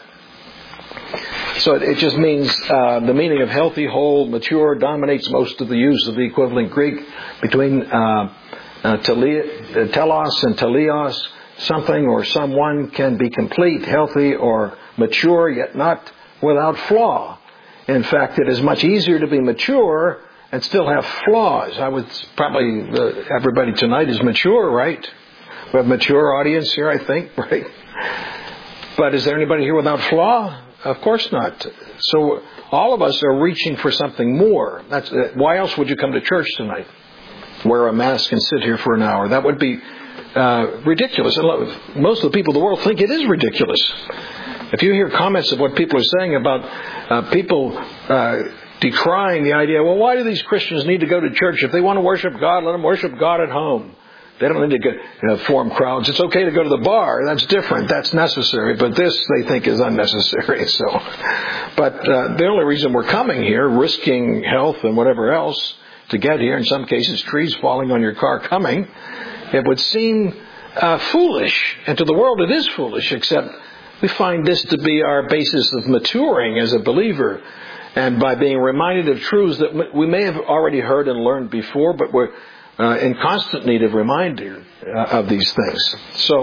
So it, it just means uh, the meaning of healthy, whole, mature dominates most of the use of the equivalent Greek between uh, uh, tele- telos and teleos. Something or someone can be complete, healthy, or mature, yet not without flaw. In fact, it is much easier to be mature and still have flaws. I would probably, uh, everybody tonight is mature, right? We have a mature audience here, I think, right? But is there anybody here without flaw? Of course not. So all of us are reaching for something more. That's uh, why else would you come to church tonight? Wear a mask and sit here for an hour. That would be Uh, ridiculous. Most of the people in the world think it is ridiculous. If you hear comments of what people are saying about uh, people uh, decrying the idea, well, why do these Christians need to go to church? If they want to worship God, let them worship God at home. They don't need to go, you know, form crowds. It's okay to go to the bar. That's different. That's necessary. But this they think is unnecessary. So, but uh, the only reason we're coming here, risking health and whatever else to get here, in some cases trees falling on your car coming, it would seem uh, foolish, and to the world it is foolish, except we find this to be our basis of maturing as a believer, and by being reminded of truths that we may have already heard and learned before, but we're uh, in constant need of reminder uh, of these things. So,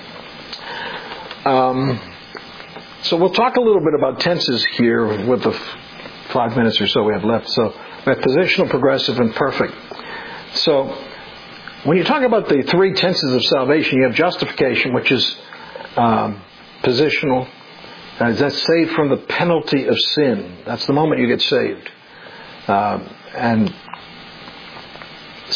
um, so we'll talk a little bit about tenses here with the f- five minutes or so we have left. So we have positional, progressive, and perfect. So when you talk about the three tenses of salvation, you have justification, which is um, positional. Uh, that's saved from the penalty of sin. That's the moment you get saved. Um, and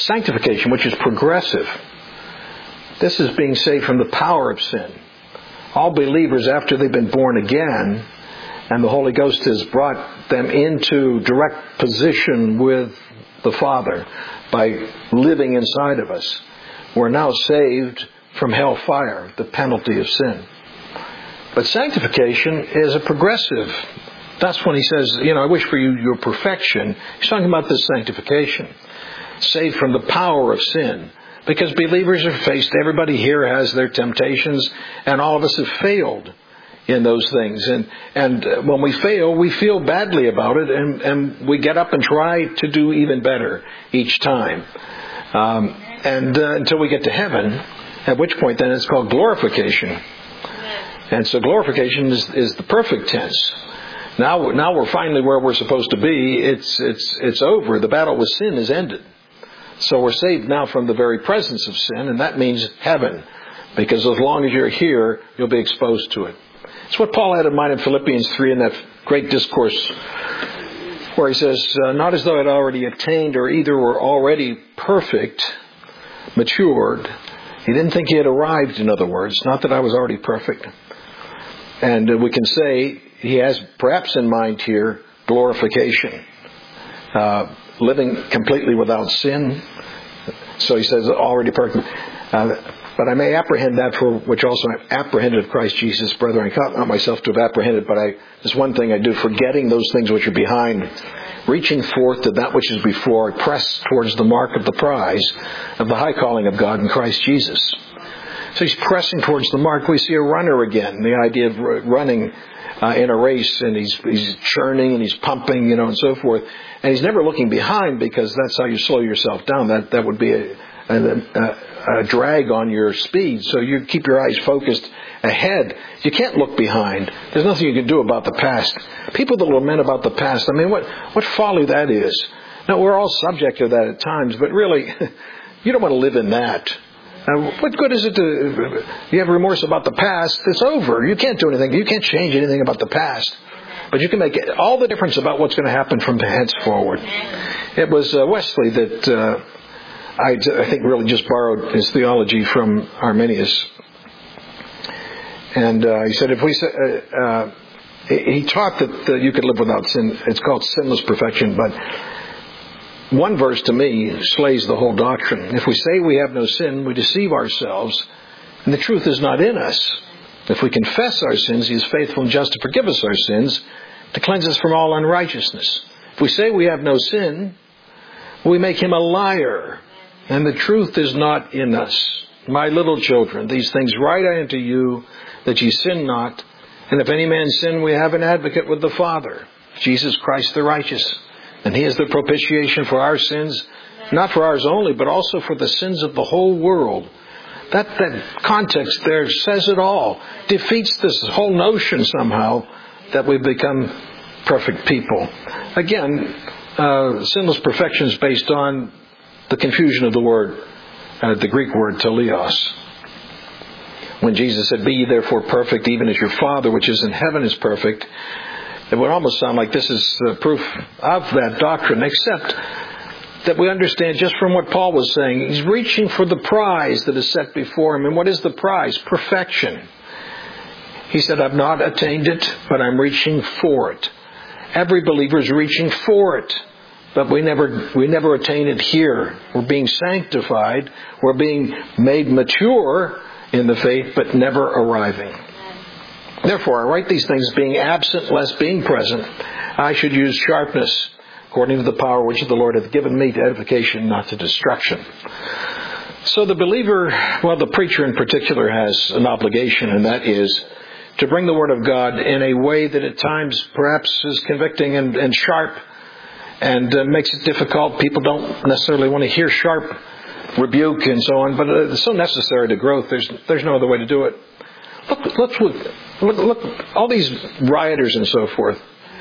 sanctification, which is progressive. This is being saved from the power of sin. All believers, after they've been born again, and the Holy Ghost has brought them into direct position with the Father by living inside of us, we're now saved from hellfire, the penalty of sin. But sanctification is a progressive. That's when he says, you know, I wish for you your perfection. He's talking about this sanctification. Saved from the power of sin. Because believers are faced, everybody here has their temptations, and all of us have failed in those things. And and when we fail, we feel badly about it, and, and we get up and try to do even better each time. Um, and uh, until we get to heaven, at which point then it's called glorification. And so glorification is, is the perfect tense. Now, now we're finally where we're supposed to be. It's it's it's over. The battle with sin is ended. So we're saved now from the very presence of sin, and that means heaven. Because as long as you're here, you'll be exposed to it. It's what Paul had in mind in Philippians three in that great discourse where he says, uh, not as though I'd already attained or either were already perfect, matured. He didn't think he had arrived, in other words. Not that I was already perfect. And uh, we can say he has perhaps in mind here glorification. Uh, living completely without sin. So he says already perfect. Uh, but I may apprehend that for which also I have apprehended of Christ Jesus, brethren. I count not myself to have apprehended, but I, there's one thing I do, forgetting those things which are behind, reaching forth to that which is before, I press towards the mark of the prize of the high calling of God in Christ Jesus. So he's pressing towards the mark. We see a runner again, the idea of running uh, in a race, and he's he's churning and he's pumping, you know, and so forth. And he's never looking behind, because that's how you slow yourself down. That that would be a, a, a drag on your speed. So you keep your eyes focused ahead. You can't look behind. There's nothing you can do about the past. People that lament about the past, I mean, what, what folly that is. Now, we're all subject to that at times, but really, you don't want to live in that. Uh, what good is it to, you have remorse about the past? It's over. You can't do anything. You can't change anything about the past. But you can make all the difference about what's going to happen from henceforward. It was uh, Wesley that uh, I, I think really just borrowed his theology from Arminius. And uh, he said, if we uh, uh, he taught that uh, you could live without sin. It's called sinless perfection. But one verse to me slays the whole doctrine. If we say we have no sin, we deceive ourselves, and the truth is not in us. If we confess our sins, He is faithful and just to forgive us our sins, to cleanse us from all unrighteousness. If we say we have no sin, we make Him a liar, and the truth is not in us. My little children, these things write I unto you, that ye sin not. And if any man sin, we have an advocate with the Father, Jesus Christ the righteous. And He is the propitiation for our sins, not for ours only, but also for the sins of the whole world. That that context there says it all. Defeats this whole notion somehow that we've become perfect people. Again, uh, sinless perfection is based on the confusion of the word, uh, the Greek word teleos. When Jesus said, "Be ye therefore perfect, even as your Father which is in heaven is perfect," it would almost sound like this is uh, proof of that doctrine, except that we understand just from what Paul was saying. He's reaching for the prize that is set before him. And what is the prize? Perfection. He said, I've not attained it, but I'm reaching for it. Every believer is reaching for it. But we never we never attain it here. We're being sanctified. We're being made mature in the faith, but never arriving. Therefore, I write these things being absent, lest being present, I should use sharpness, according to the power which the Lord hath given me to edification, not to destruction. So the believer, well, the preacher in particular, has an obligation, and that is to bring the Word of God in a way that at times perhaps is convicting and, and sharp, and uh, makes it difficult. People don't necessarily want to hear sharp rebuke and so on, but it's so necessary to growth. There's there's no other way to do it. Look, look, look, look all these rioters and so forth.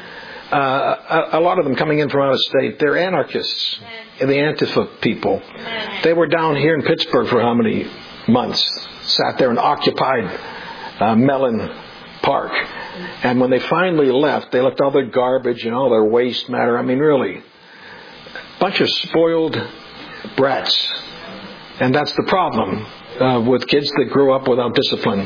Uh, a, a lot of them coming in from out of state. They're anarchists, the Antifa people. They were down here in Pittsburgh for how many months? Sat there and occupied uh, Mellon Park. And when they finally left, they left all their garbage and all their waste matter. I mean, really, a bunch of spoiled brats. And that's the problem uh, with kids that grew up without discipline.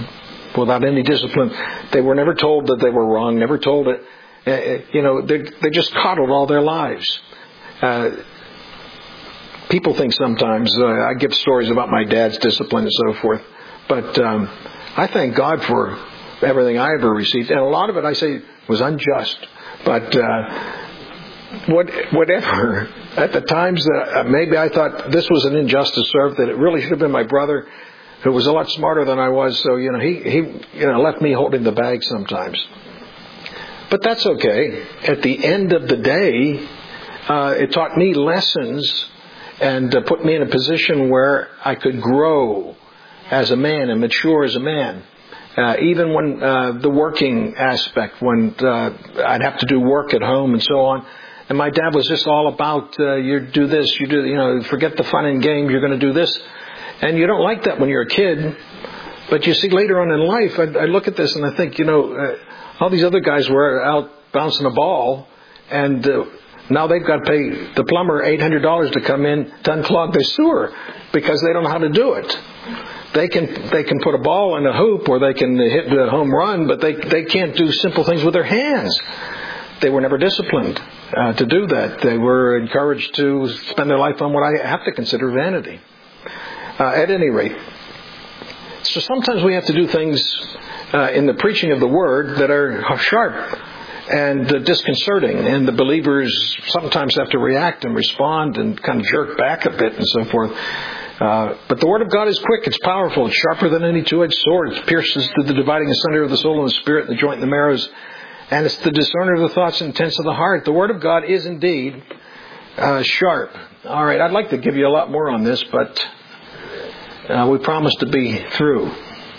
without any discipline. They were never told that they were wrong, never told it. Uh, you know, they they just coddled all their lives. Uh, people think sometimes, uh, I give stories about my dad's discipline and so forth, but um, I thank God for everything I ever received. And a lot of it, I say, was unjust. But uh, what, whatever, at the times that maybe I thought this was an injustice served, that it really should have been my brother, who was a lot smarter than I was. So, you know, he, he you know, left me holding the bag sometimes. But that's okay. At the end of the day, uh, it taught me lessons and uh, put me in a position where I could grow as a man and mature as a man. Uh, even when uh, the working aspect, when uh, I'd have to do work at home and so on. And my dad was just all about, uh, you do this, you do, you know, forget the fun and games, you're going to do this. And you don't like that when you're a kid. But you see, later on in life, I, I look at this and I think, you know, uh, all these other guys were out bouncing a ball, and uh, now they've got to pay the plumber eight hundred dollars to come in to unclog their sewer because they don't know how to do it. They can they can put a ball in a hoop, or they can hit a home run, but they they can't do simple things with their hands. They were never disciplined uh, to do that. They were encouraged to spend their life on what I have to consider vanity. Uh, at any rate, so sometimes we have to do things uh, in the preaching of the Word that are sharp and uh, disconcerting, and the believers sometimes have to react and respond and kind of jerk back a bit and so forth. Uh, but the Word of God is quick, it's powerful, it's sharper than any two-edged sword. It pierces to the dividing asunder of the soul and the spirit, and the joint and the marrows, and it's the discerner of the thoughts and intents of the heart. The Word of God is indeed uh, sharp. All right, I'd like to give you a lot more on this, but uh, we promised to be through.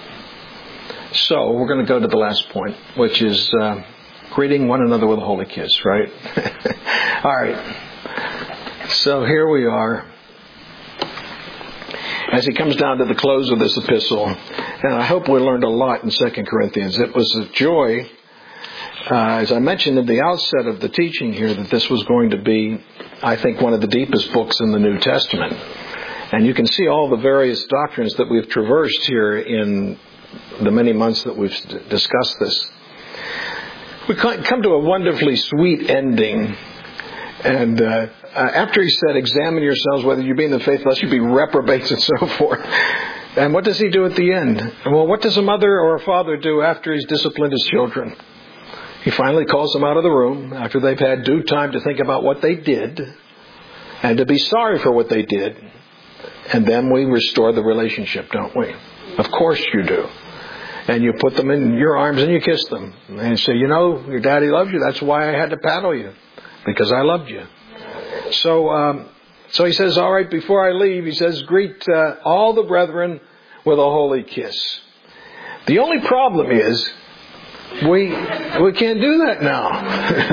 So we're going to go to the last point, which is uh, greeting one another with a holy kiss, right? All right. So here we are. As he comes down to the close of this epistle, and I hope we learned a lot in Second Corinthians. It was a joy, uh, as I mentioned at the outset of the teaching here, that this was going to be, I think, one of the deepest books in the New Testament. And you can see all the various doctrines that we've traversed here in the many months that we've discussed this. We come to a wonderfully sweet ending. And uh, after he said, examine yourselves whether you be in the faith, lest you be reprobates and so forth. And what does he do at the end? Well, what does a mother or a father do after he's disciplined his children? He finally calls them out of the room after they've had due time to think about what they did and to be sorry for what they did. And then we restore the relationship, don't we? Of course you do. And you put them in your arms and you kiss them. And you say, you know, your daddy loves you. That's why I had to paddle you. Because I loved you. So um, so he says, all right, before I leave, he says, greet uh, all the brethren with a holy kiss. The only problem is, we we can't do that now.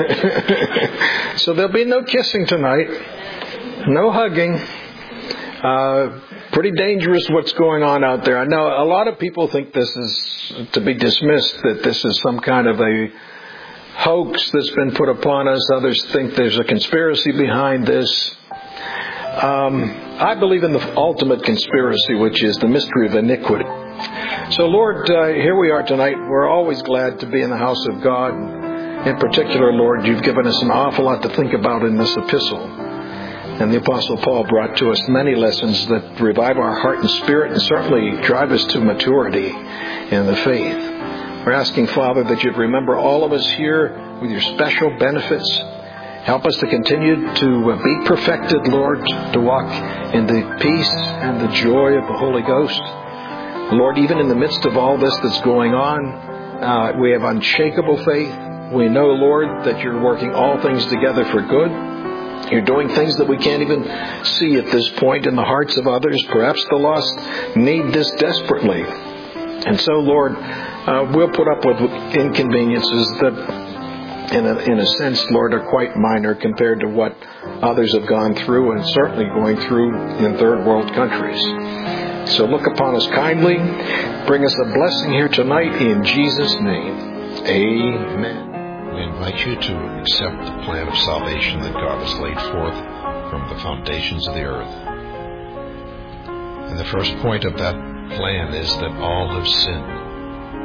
So there'll be no kissing tonight. No hugging. Uh, pretty dangerous what's going on out there. I know a lot of people think this is to be dismissed, that this is some kind of a hoax that's been put upon us. Others think there's a conspiracy behind this. Um, I believe in the ultimate conspiracy, which is the mystery of iniquity. So, Lord, uh, here we are tonight. We're always glad to be in the house of God. In particular, Lord, you've given us an awful lot to think about in this epistle. And the Apostle Paul brought to us many lessons that revive our heart and spirit and certainly drive us to maturity in the faith. We're asking, Father, that you'd remember all of us here with your special benefits. Help us to continue to be perfected, Lord, to walk in the peace and the joy of the Holy Ghost. Lord, even in the midst of all this that's going on, uh, we have unshakable faith. We know, Lord, that you're working all things together for good. You're doing things that we can't even see at this point in the hearts of others. Perhaps the lost need this desperately. And so, Lord, uh, we'll put up with inconveniences that, in a, in a sense, Lord, are quite minor compared to what others have gone through and certainly going through in third world countries. So look upon us kindly. Bring us a blessing here tonight in Jesus' name. Amen. We invite you to accept the plan of salvation that God has laid forth from the foundations of the earth. And the first point of that plan is that all have sinned.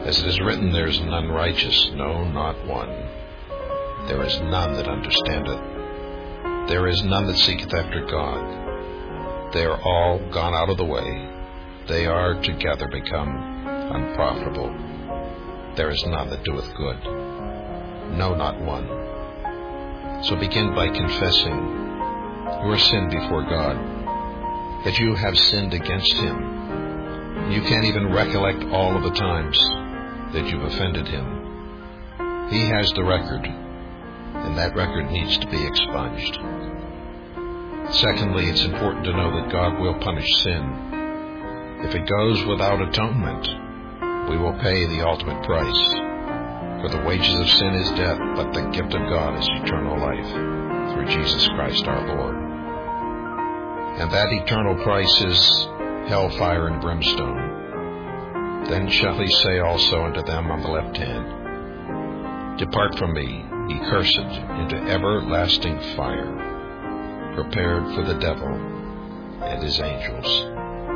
As it is written, there is none righteous, no, not one. There is none that understandeth. There is none that seeketh after God. They are all gone out of the way. They are together become unprofitable. There is none that doeth good, no, not one. So begin by confessing your sin before God, that you have sinned against Him. You can't even recollect all of the times that you've offended Him. He has the record, and that record needs to be expunged. Secondly, it's important to know that God will punish sin. If it goes without atonement, we will pay the ultimate price. For the wages of sin is death, but the gift of God is eternal life through Jesus Christ our Lord. And that eternal price is hellfire and brimstone. Then shall He say also unto them on the left hand, Depart from me, ye cursed, into everlasting fire, prepared for the devil and his angels.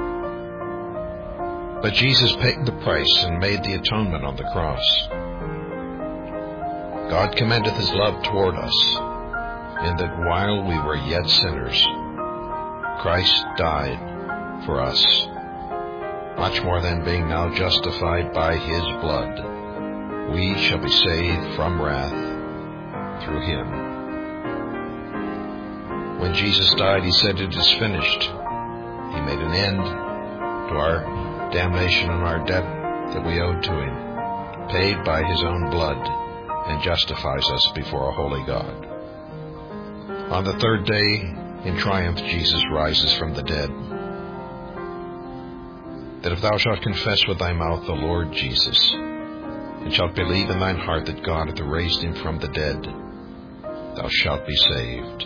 But Jesus paid the price and made the atonement on the cross. God commendeth His love toward us, in that while we were yet sinners, Christ died for us. Much more than being now justified by His blood, we shall be saved from wrath through Him. When Jesus died, He said, It is finished. He made an end to our damnation and our debt that we owed to Him, paid by His own blood, and justifies us before a holy God. On the third day, in triumph, Jesus rises from the dead. That if thou shalt confess with thy mouth the Lord Jesus, and shalt believe in thine heart that God hath raised Him from the dead, thou shalt be saved.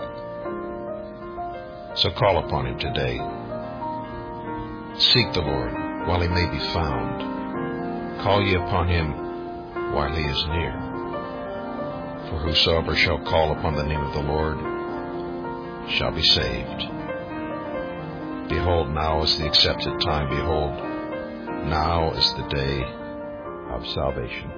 So call upon Him today. Seek the Lord while He may be found. Call ye upon Him while He is near. For whosoever shall call upon the name of the Lord shall be saved. Behold, now is the accepted time. Behold, now is the day of salvation.